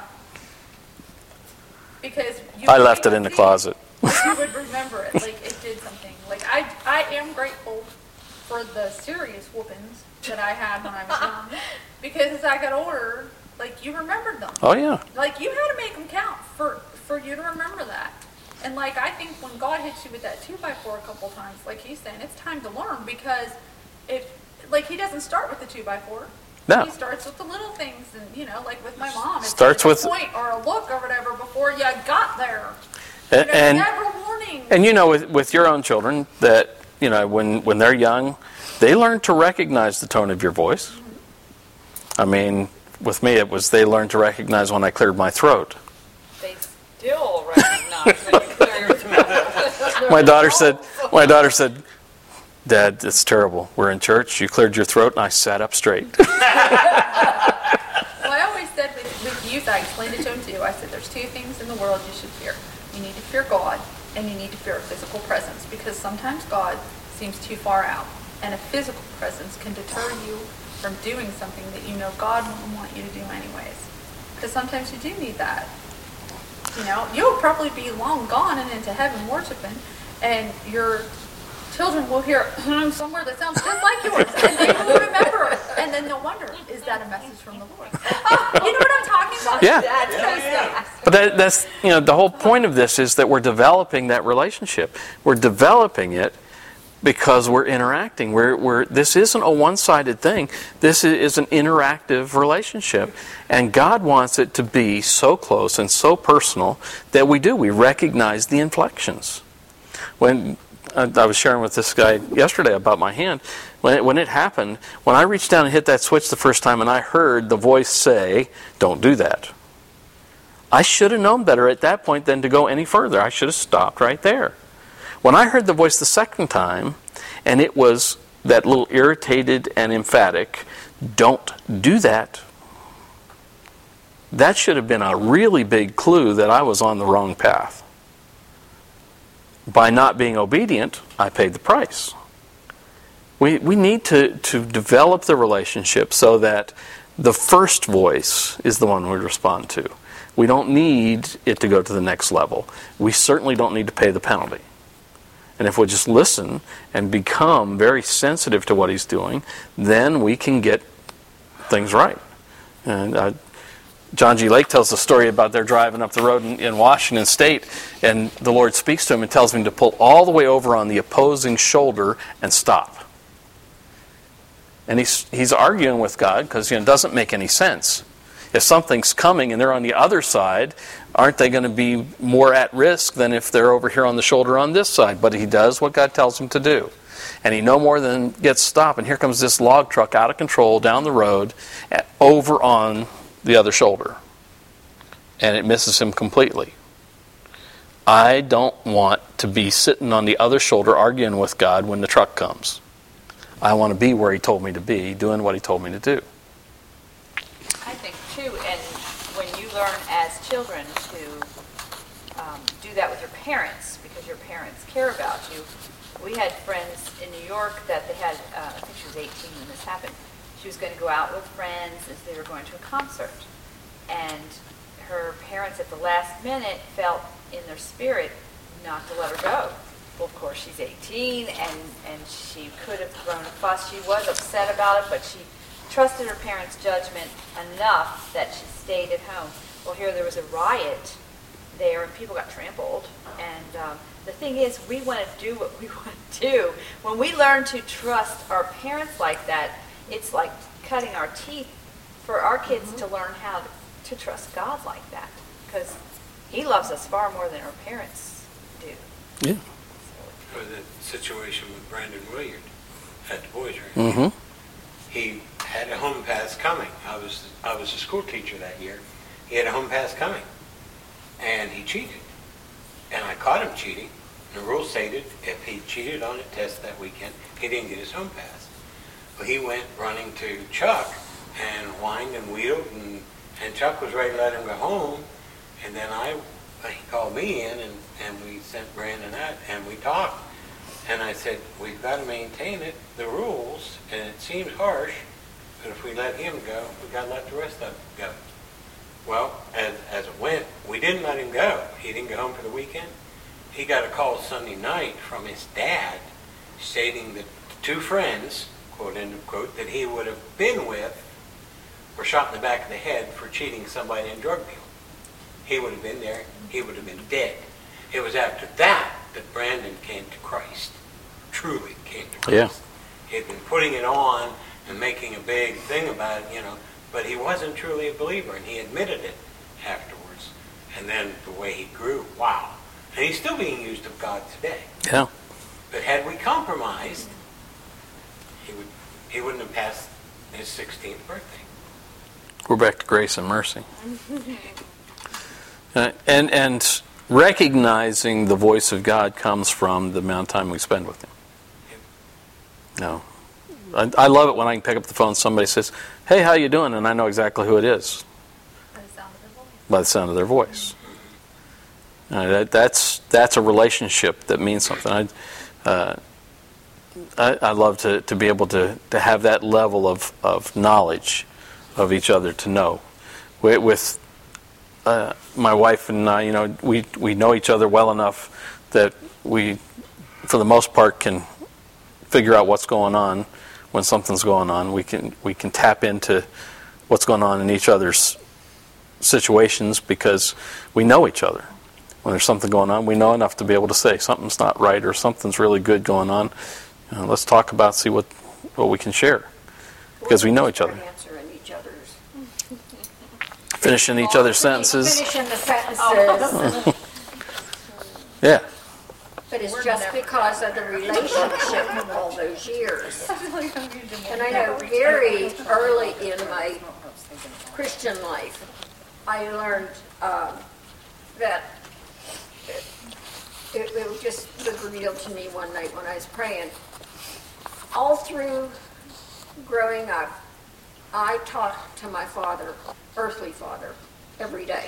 Because you I left it in the closet. You would remember it, like it did something. Like I, I am grateful for the serious whoopings that I had when I was young, because as I got older, like you remembered them. Oh yeah. Like you had to make them count for for you to remember that. And like I think when God hits you with that two by four a couple times, like he's saying, it's time to learn, because if like he doesn't start with the two by four. No. He starts with the little things, and you know, like with my mom, it Starts takes with- a point or a look or whatever before you got there. A- You know, and never warning. and you know, with with your own children, that you know when when they're young, they learn to recognize the tone of your voice. I mean, with me, it was they learned to recognize when I cleared my throat. They still recognize when you clear your throat. My daughter said, my daughter said, "Dad, it's terrible. We're in church. You cleared your throat, and I sat up straight." Well, I always said with, with youth, I explained it to them too. I said, there's two things in the world you should fear. You need to fear God, and you need to fear a physical presence, because sometimes God seems too far out, and a physical presence can deter you from doing something that you know God won't want you to do anyways. Because sometimes you do need that. You know, you'll probably be long gone and into heaven worshiping, and your children will hear somewhere that sounds just like yours, and they will remember, and then they'll wonder, is that a message from the Lord? You know what I'm talking about? Yeah. That's those things. But that, that's you know the whole point of this is that we're developing that relationship. We're developing it because we're interacting. We're, we're this isn't a one-sided thing. This is, is an interactive relationship, and God wants it to be so close and so personal that we do. We recognize the inflections. When I, I was sharing with this guy yesterday about my hand. When it, when it happened, when I reached down and hit that switch the first time, and I heard the voice say, "Don't do that." I should have known better at that point than to go any further. I should have stopped right there. When I heard the voice the second time, and it was that little irritated and emphatic, "Don't do that," that should have been a really big clue that I was on the wrong path. By not being obedient, I paid the price. We we need to, to develop the relationship so that the first voice is the one we respond to. We don't need it to go to the next level. We certainly don't need to pay the penalty. And if we just listen and become very sensitive to what he's doing, then we can get things right. And uh, John G. Lake tells a story about they're driving up the road in, in Washington State, and the Lord speaks to him and tells him to pull all the way over on the opposing shoulder and stop. And he's he's arguing with God because you know, it doesn't make any sense. If something's coming and they're on the other side, aren't they going to be more at risk than if they're over here on the shoulder on this side? But he does what God tells him to do. And he no more than gets stopped. And here comes this log truck out of control down the road over on the other shoulder. And it misses him completely. I don't want to be sitting on the other shoulder arguing with God when the truck comes. I want to be where he told me to be, doing what he told me to do. I think too, and when you learn as children to um, do that with your parents, because your parents care about you. We had friends in New York that they had, uh, I think she was eighteen when this happened. She was going to go out with friends as they were going to a concert. And her parents at the last minute felt in their spirit not to let her go. Well, of course, she's eighteen, and, and she could have thrown a fuss. She was upset about it, but she trusted her parents' judgment enough that she stayed at home. Well, here there was a riot there, and people got trampled. And um, the thing is, we want to do what we want to do. When we learn to trust our parents like that, it's like cutting our teeth for our kids mm-hmm. to learn how to, to trust God like that. Because he loves us far more than our parents do. Yeah. Or the situation with Brandon Williard at the boys' room. Mm-hmm. He had a home pass coming. I was I was a school teacher that year. He had a home pass coming, and he cheated. And I caught him cheating. And the rule stated if he cheated on a test that weekend, he didn't get his home pass. he went running to Chuck and whined and wheedled, and, and Chuck was ready to let him go home. And then I, he called me in, and, and we sent Brandon out, and we talked. And I said, we've got to maintain it, the rules, and it seems harsh, but if we let him go, we've got to let the rest of them go. Well, as, as it went, we didn't let him go. He didn't go home for the weekend. He got a call Sunday night from his dad stating that the two friends, quote, end of quote, that he would have been with were shot in the back of the head for cheating somebody in a drug deal. He would have been there. He would have been dead. It was after that that Brandon came to Christ. Truly came to Christ. Yeah. He had been putting it on and making a big thing about it, you know, but he wasn't truly a believer, and he admitted it afterwards. And then the way he grew, wow. And he's still being used of God today. Yeah. But had we compromised, he would he wouldn't have passed his sixteenth birthday. We're back to grace and mercy. Uh, and and recognizing the voice of God comes from the amount of time we spend with Him. No, I, I love it when I can pick up the phone and somebody says, "Hey, how you doing?" and I know exactly who it is By the sound of their voice. by the sound of their voice. Uh, that, that's that's a relationship that means something. I uh, I, I love to, to be able to, to have that level of, of knowledge of each other, to know. With, with uh, my wife and I, you know, we we know each other well enough that we, for the most part, can figure out what's going on when something's going on. We can we can tap into what's going on in each other's situations because we know each other. When there's something going on, we know enough to be able to say something's not right or something's really good going on. You know, let's talk about, see what, what we can share, because we know each other. Answering each other's. Finishing each other's sentences. Finishing the sentences. Yeah. But it's just because of the relationship of all those years. And I know very early in my Christian life, I learned um, that it, it was just was revealed to me one night when I was praying. All through growing up, I talked to my father, earthly father, every day.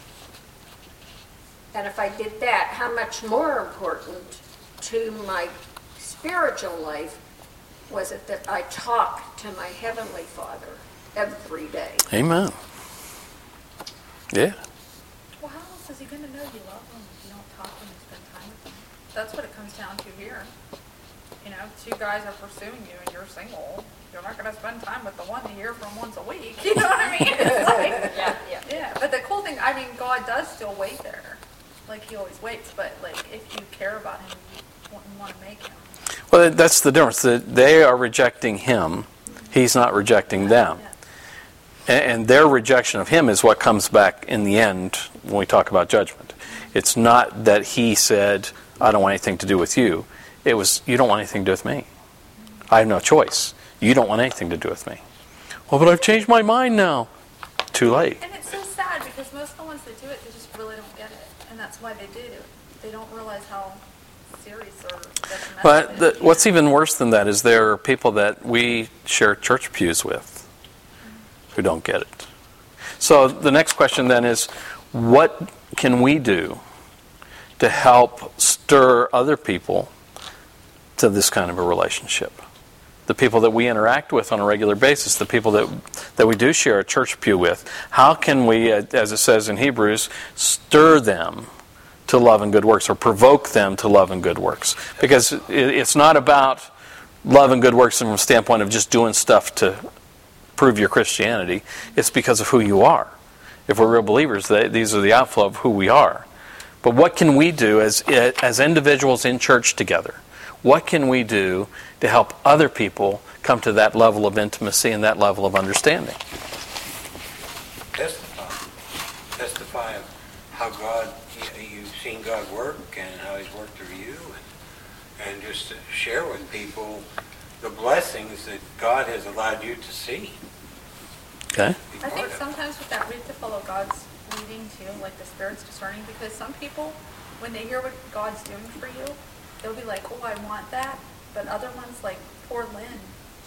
And if I did that, how much more important to my spiritual life was it that I talked to my Heavenly Father every day. Amen. Yeah. Well, how else is he going to know you love him if you don't talk to him and spend time with him? That's what it comes down to here. You know, two guys are pursuing you and you're single. You're not going to spend time with the one you hear from once a week. You know what I mean? It's like, Yeah, yeah. yeah. But the cool thing, I mean, God does still wait there. Like, he always waits. But, like, if you care about him, you want to make him. Well, that's the difference. They are rejecting him. He's not rejecting them. Yeah. And their rejection of him is what comes back in the end when we talk about judgment. It's not that he said, I don't want anything to do with you. It was, you don't want anything to do with me. I have no choice. You don't want anything to do with me. Well, but I've changed my mind now. Too late. And it's so sad because most of the ones that do it, they just really don't get it. And that's why they do it. They don't realize how serious or detrimental But it the, is. what's even worse than that is there are people that we share church pews with who don't get it. So the next question then is, what can we do to help stir other people to this kind of a relationship? The people that we interact with on a regular basis, the people that that we do share a church pew with, how can we, as it says in Hebrews, stir them to love and good works, or provoke them to love and good works? Because it's not about love and good works from the standpoint of just doing stuff to prove your Christianity. It's because of who you are. If we're real believers, they, these are the outflow of who we are. But what can we do as as individuals in church together? What can we do to help other people come to that level of intimacy and that level of understanding? Testify. Testify of how God, you- you've seen God work and how He's worked through you, and, and just to share with people the blessings that God has allowed you to see. Okay? be I part think of. sometimes with that, we have to follow God's leading too, like the Spirit's discerning, because some people, when they hear what God's doing for you, they'll be like, oh, I want that. But other ones, like poor Lynn,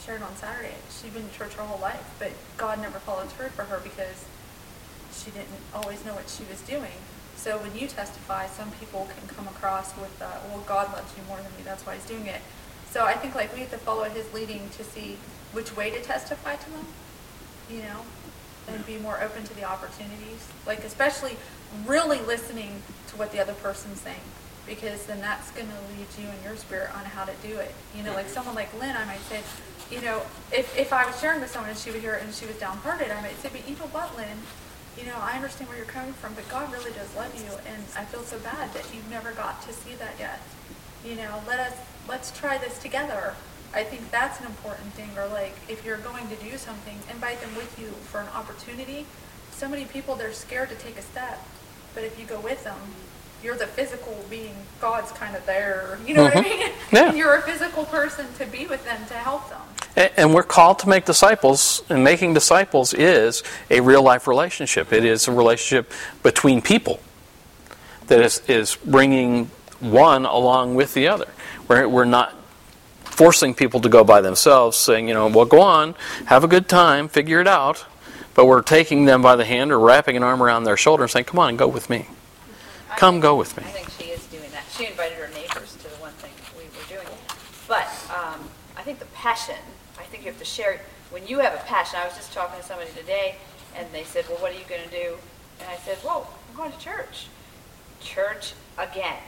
shared on Saturday, she'd been to church her whole life, but God never followed through for her because she didn't always know what she was doing. So when you testify, some people can come across with, uh, well, God loves you more than me, that's why he's doing it. So I think like we have to follow his leading to see which way to testify to them, you know, and be more open to the opportunities. Like especially really listening to what the other person's saying, because then that's going to lead you in your spirit on how to do it. You know, like someone like Lynn, I might say, you know, if, if I was sharing with someone and she would hear it and she was downhearted, I might say, but you know what, Lynn, you know, I understand where you're coming from, but God really does love you, and I feel so bad that you've never got to see that yet. You know, let us, let's try this together. I think that's an important thing. Or like, if you're going to do something, invite them with you for an opportunity. So many people, they're scared to take a step, but if you go with them, you're the physical being, God's kind of there, you know Mm-hmm. what I mean? Yeah. And you're a physical person to be with them, to help them. And and we're called to make disciples, and making disciples is a real-life relationship. It is a relationship between people that is, is bringing one along with the other. We're, we're not forcing people to go by themselves, saying, you know, well, go on, have a good time, figure it out. But we're taking them by the hand or wrapping an arm around their shoulder and saying, come on and go with me. Come think, go with me. I think she is doing that. She invited her neighbors to the one thing we were doing. But um, I think the passion, I think you have to share, when you have a passion, I was just talking to somebody today, and they said, well, what are you going to do? And I said, well, I'm going to church. Church again.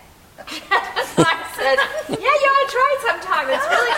I said, yeah, you ought to try it sometime. It's really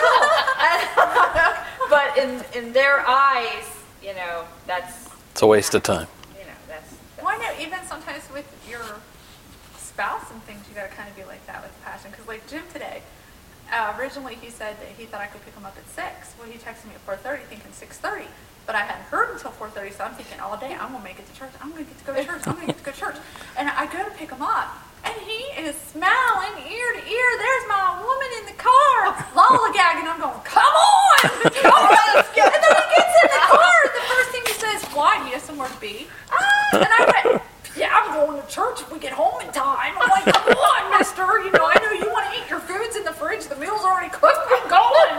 cool. But in, in their eyes, you know, that's... It's a waste of time. You know, that's... that's Well, I know, even sometimes with your spouse and things, you got to kind of be like that with passion. Because like Jim today, uh, originally he said that he thought I could pick him up at six. Well, he texted me at four thirty thinking six thirty. But I hadn't heard until four thirty, so I'm thinking all day, I'm going to make it to church. I'm going to get to go to church. I'm going to get to go to church. And I go to pick him up, and he is smiling ear to ear. There's my woman in the car, lollygagging. I'm going, come on! Come on! And then he gets in the car, and the first thing he says, why? Do you have somewhere to be? Ah! And I went, yeah, I'm going to church if we get home in time. I'm like, come on, mister. You know, I know you want to eat your foods in the fridge. The meal's already cooked. I'm going.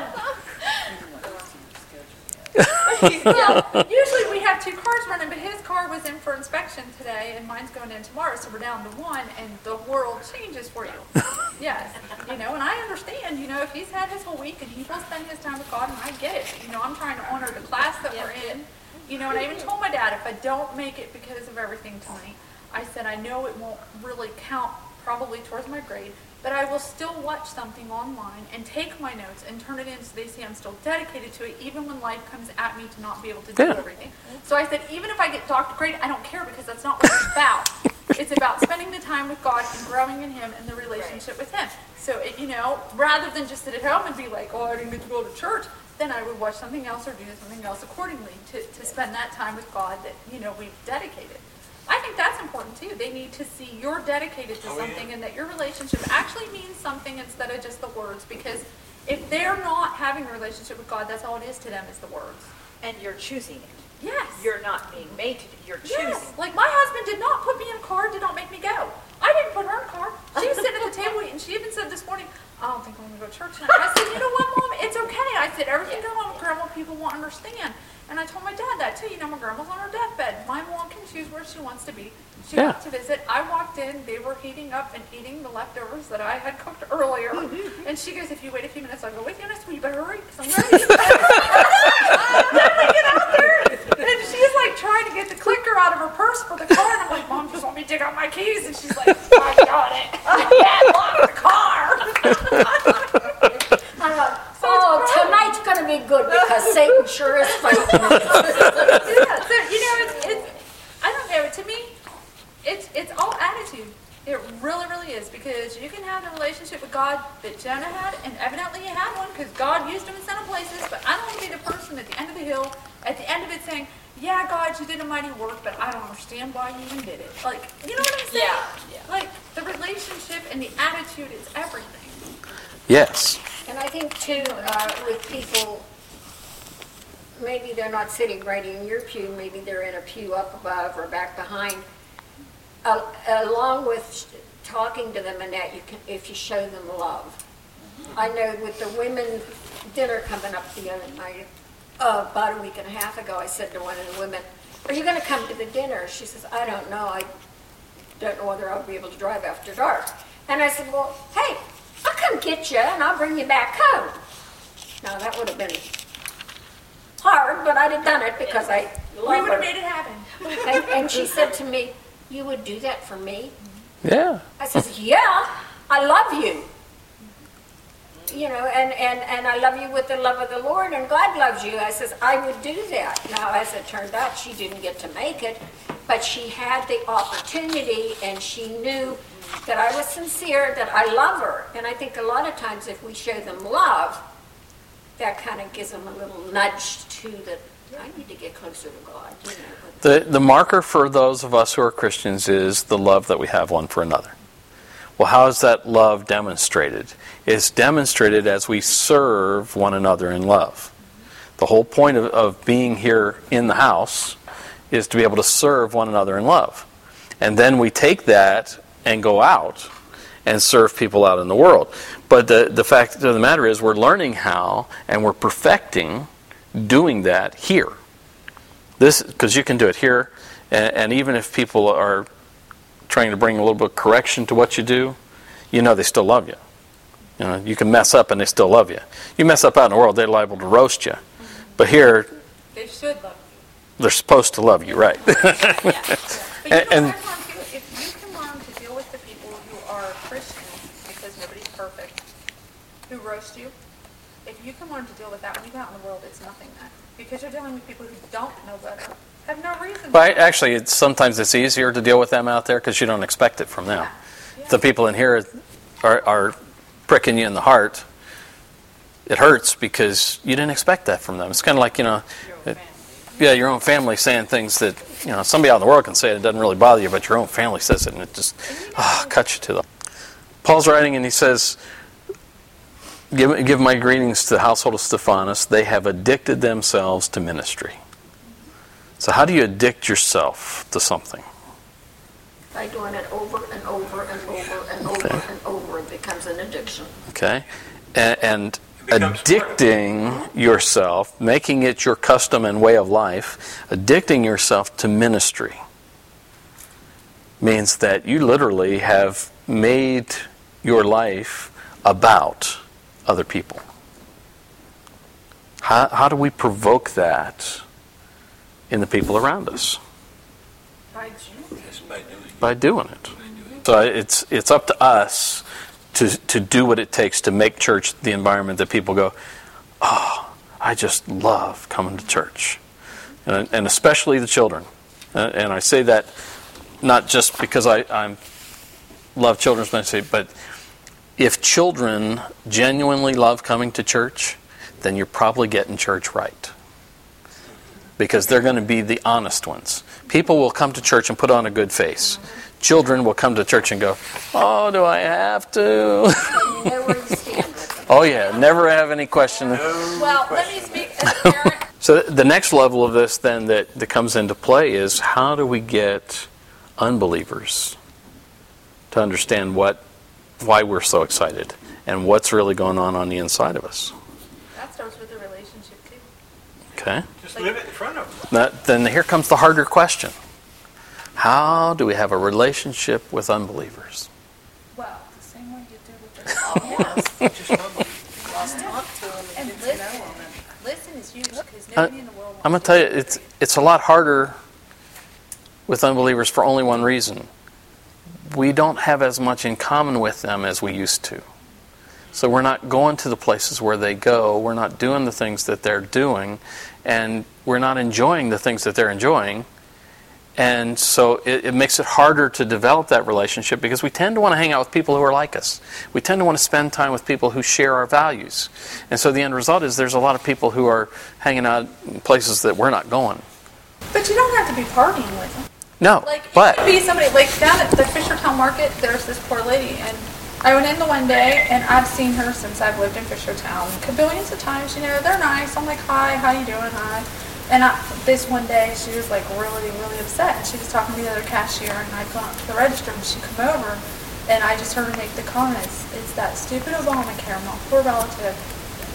Yeah, usually we have two cars running, but his car was in for inspection today, and mine's going in tomorrow, so we're down to one, and the world changes for you. Yes, you know, and I understand, you know, if he's had his whole week and he will spend his time with God, and I get it. You know, I'm trying to honor the class that we're in, you know, and I even told my dad, if I don't make it because of everything tonight, I said, I know it won't really count probably towards my grade, but I will still watch something online and take my notes and turn it in so they see I'm still dedicated to it, even when life comes at me to not be able to do Yeah. everything. So I said, even if I get doctor grade, I don't care, because that's not what it's about. It's about spending the time with God and growing in Him and the relationship with Him. So, it, you know, rather than just sit at home and be like, oh, I didn't get to go to church, then I would watch something else or do something else accordingly to, to spend that time with God that, you know, we've dedicated. I think that's important too. They need to see you're dedicated to Oh, yeah. something and that your relationship actually means something instead of just the words. Because if they're not having a relationship with God, that's all it is to them, is the words. And you're choosing it. Yes. You're not being made to, you're choosing. Yes. Like my husband did not put me in a car, did not make me go. I didn't put her in a car. She was sitting at the table and she even said this morning, I don't think I'm going to go to church tonight. I said, you know what, Mom? It's okay. I said, everything going on with Grandma, people won't understand. And I told my dad that too. You know, my grandma's on her deathbed. My mom can choose where she wants to be. She Yeah. went to visit. I walked in. They were heating up and eating the leftovers that I had cooked earlier. And she goes, if you wait a few minutes, I'll go with you. And I said, well, you better hurry because I'm ready. Then we get out there. And she's like trying to get the clicker out of her purse for the car. And I'm like, Mom, just want me to dig out my keys. And she's like, I got it. I can't lock the car. I thought, oh, tonight's going to be good because Satan sure is fighting. Yeah, so, you know, it's, it's, I don't know, to me, it's it's all attitude. It really, really is, because you can have the relationship with God that Jonah had, and evidently he had one, because God used him in some places, but I don't want to be the person at the end of the hill, at the end of it saying, yeah, God, you did a mighty work, but I don't understand why you even did it. Like, you know what I'm saying? Yeah, yeah. Like, the relationship and the attitude is everything. Yes. And I think too, uh, with people, maybe they're not sitting right in your pew, maybe they're in a pew up above or back behind. Uh, along with talking to them and that, you can, if you show them love. I know with the women dinner coming up the other night. Uh, about a week and a half ago, I said to one of the women, "Are you going to come to the dinner?" She says, "I don't know. I don't know whether I'll be able to drive after dark." And I said, "Well, hey, I'll come get you and I'll bring you back home." Now, that would have been hard, but I'd have done it because I We love would her. have made it happen. And, and she said to me, "You would do that for me?" Yeah. I says, "Yeah, I love you. You know, and, and, and I love you with the love of the Lord, and God loves you." I says, "I would do that." Now, as it turned out, she didn't get to make it, but she had the opportunity, and she knew that I was sincere, that I love her. And I think a lot of times if we show them love, that kind of gives them a little nudge to the, I need to get closer to God. You know, The, the marker for those of us who are Christians is the love that we have one for another. Well, how is that love demonstrated? It's demonstrated as we serve one another in love. The whole point of, of being here in the house is to be able to serve one another in love. And then we take that and go out and serve people out in the world. But the, the fact of the matter is we're learning how and we're perfecting doing that here. This, because you can do it here, and, and even if people are trying to bring a little bit of correction to what you do, you know they still love you. You know, you can mess up and they still love you. You mess up out in the world, they're liable to roast you. But here, They should love they're supposed to love you, right? you. Yeah. But you know, And- what I want to, if you can learn to deal with the people who are Christians, because nobody's perfect, who roast you, if you can learn to deal with that when you go out in the world, it's nothing then. Because you're dealing with people who don't know better, have no reason. But actually, it's, sometimes it's easier to deal with them out there because you don't expect it from them. Yeah. The people in here are, are pricking you in the heart. It hurts because you didn't expect that from them. It's kind of like, you know, it, yeah, your own family saying things that, you know, somebody out in the world can say it, it doesn't really bother you, but your own family says it and it just oh, cuts you to the... Paul's writing and he says, give, give my greetings to the household of Stephanus. They have addicted themselves to ministry. So how do you addict yourself to something? by doing it over and over and over and over Okay. and over, it becomes an addiction. Okay? And, and becomes addicting yourself, making it your custom and way of life, addicting yourself to ministry means that you literally have made your life about other people. How, how do we provoke that in the people around us? By June. Just by doing it. By doing it. So it's it's up to us to to do what it takes to make church the environment that people go, oh, I just love coming to church. And, and especially the children. Uh, and I say that not just because I I'm love children's ministry, but if children genuinely love coming to church, then you're probably getting church right. Because they're going to be the honest ones. People will come to church and put on a good face. Children will come to church and go, oh, do I have to? You know where you stand with them. Oh, yeah, never have any question. Well, let me speak as a parent. So the next level of this then that, that comes into play is how do we get unbelievers to understand what, why we're so excited and what's really going on on the inside of us? That starts with a relationship too. Okay? Just live it in front of them. That, then here comes the harder question. How do we have a relationship with unbelievers? Well, the same way you do with the Just lost talk to them and And get to know listen. them. Listen is huge because I, nobody in the world wants I'm going to tell you, it's it's a lot harder with unbelievers for only one reason. We don't have as much in common with them as we used to. So we're not going to the places where they go. We're not doing the things that they're doing. And we're not enjoying the things that they're enjoying. And so it, it makes it harder to develop that relationship because we tend to want to hang out with people who are like us. We tend to want to spend time with people who share our values. And so the end result is there's a lot of people who are hanging out in places that we're not going. But you don't have to be partying with them. No, Like, but it could be somebody, like down at the Fishertown Market, there's this poor lady, and I went in the one day, and I've seen her since I've lived in Fishertown, billions of times, you know, they're nice. I'm like, hi, how you doing, hi. And I, this one day, she was like really, really upset, and she was talking to the other cashier, and I'd gone up to the register, and she come over, and I just heard her make the comments, it's that stupid Obamacare, my poor relative.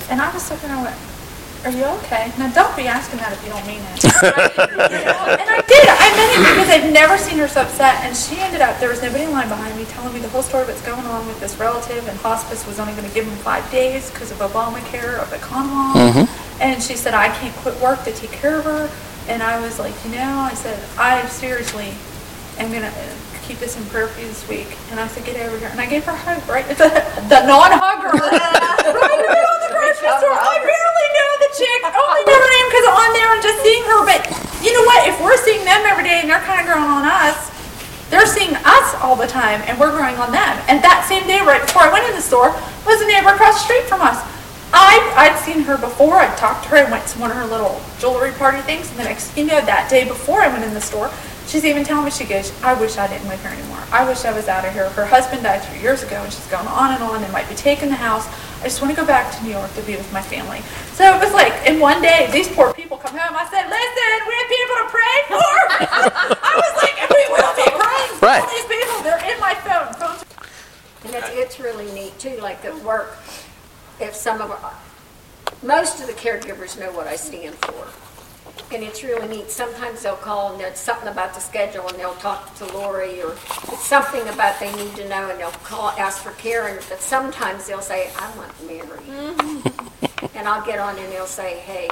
And I was sitting there and went, are you okay? Now, don't be asking that if you don't mean it. You know? And I did. I meant it because I've never seen her so upset. And she ended up, there was nobody in line behind me telling me the whole story of what's going on with this relative, and hospice was only going to give him five days because of Obamacare, of the Commonwealth. Mm-hmm. And she said, I can't quit work to take care of her. And I was like, you know, I said, I seriously am going to keep this in prayer for you this week. And I said, get over here. And I gave her a hug, right? The, the non-hugger. Right in the middle of the grocery store. I barely know the chick. I only know her name because I'm on there and just seeing her. But you know what? If we're seeing them every day and they're kind of growing on us, they're seeing us all the time and we're growing on them. And that same day, right before I went in the store, was a neighbor across the street from us. I, I'd seen her before. I'd talked to her. I went to one of her little jewelry party things. And the next, you know, that day before I went in the store, she's even telling me, she goes, I wish I didn't live here anymore. I wish I was out of here. Her husband died three years ago, and she's going on and on and might be taking the house. I just want to go back to New York to be with my family. So it was like, in one day, these poor people come home. I said, listen, we have people to pray for. I was like, and we will be praying for Right. all these people. They're in my phone. Phones. And it's, it's really neat too, like at work, if some of our, most of the caregivers know what I stand for. And it's really neat. Sometimes they'll call and there's something about the schedule and they'll talk to Lori, or it's something about they need to know and they'll call, ask for Karen. But sometimes they'll say, I want Mary. Mm-hmm. And I'll get on and they'll say, hey,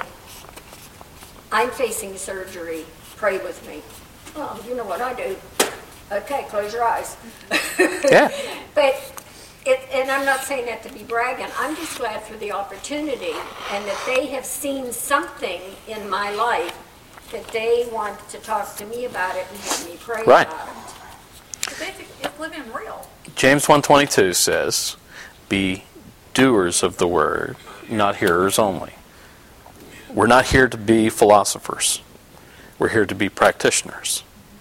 I'm facing surgery. Pray with me. Well, you know what I do. Okay, close your eyes. Yeah. But it, and I'm not saying that to be bragging. I'm just glad for the opportunity and that they have seen something in my life that they want to talk to me about it and have me pray Right. about it. Basically, it's living real. James one twenty-two says, be doers of the word, not hearers only. We're not here to be philosophers. We're here to be practitioners.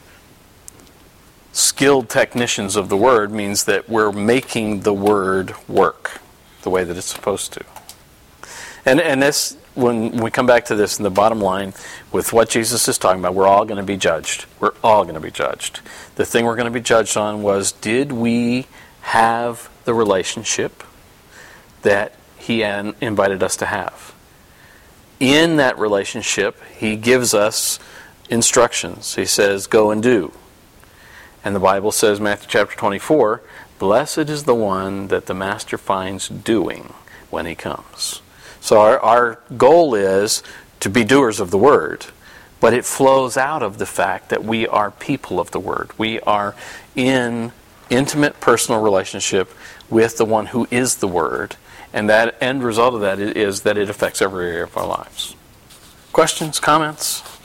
Skilled technicians of the word means that we're making the word work the way that it's supposed to. And and this, when we come back to this in the bottom line, with what Jesus is talking about, we're all going to be judged. We're all going to be judged. The thing we're going to be judged on was, did we have the relationship that he invited us to have? In that relationship, he gives us instructions. He says, go and do. And the Bible says, Matthew chapter twenty-four, blessed is the one that the master finds doing when he comes. So our, our goal is to be doers of the word, but it flows out of the fact that we are people of the word. We are in intimate personal relationship with the one who is the word, and that end result of that is that it affects every area of our lives. Questions, comments?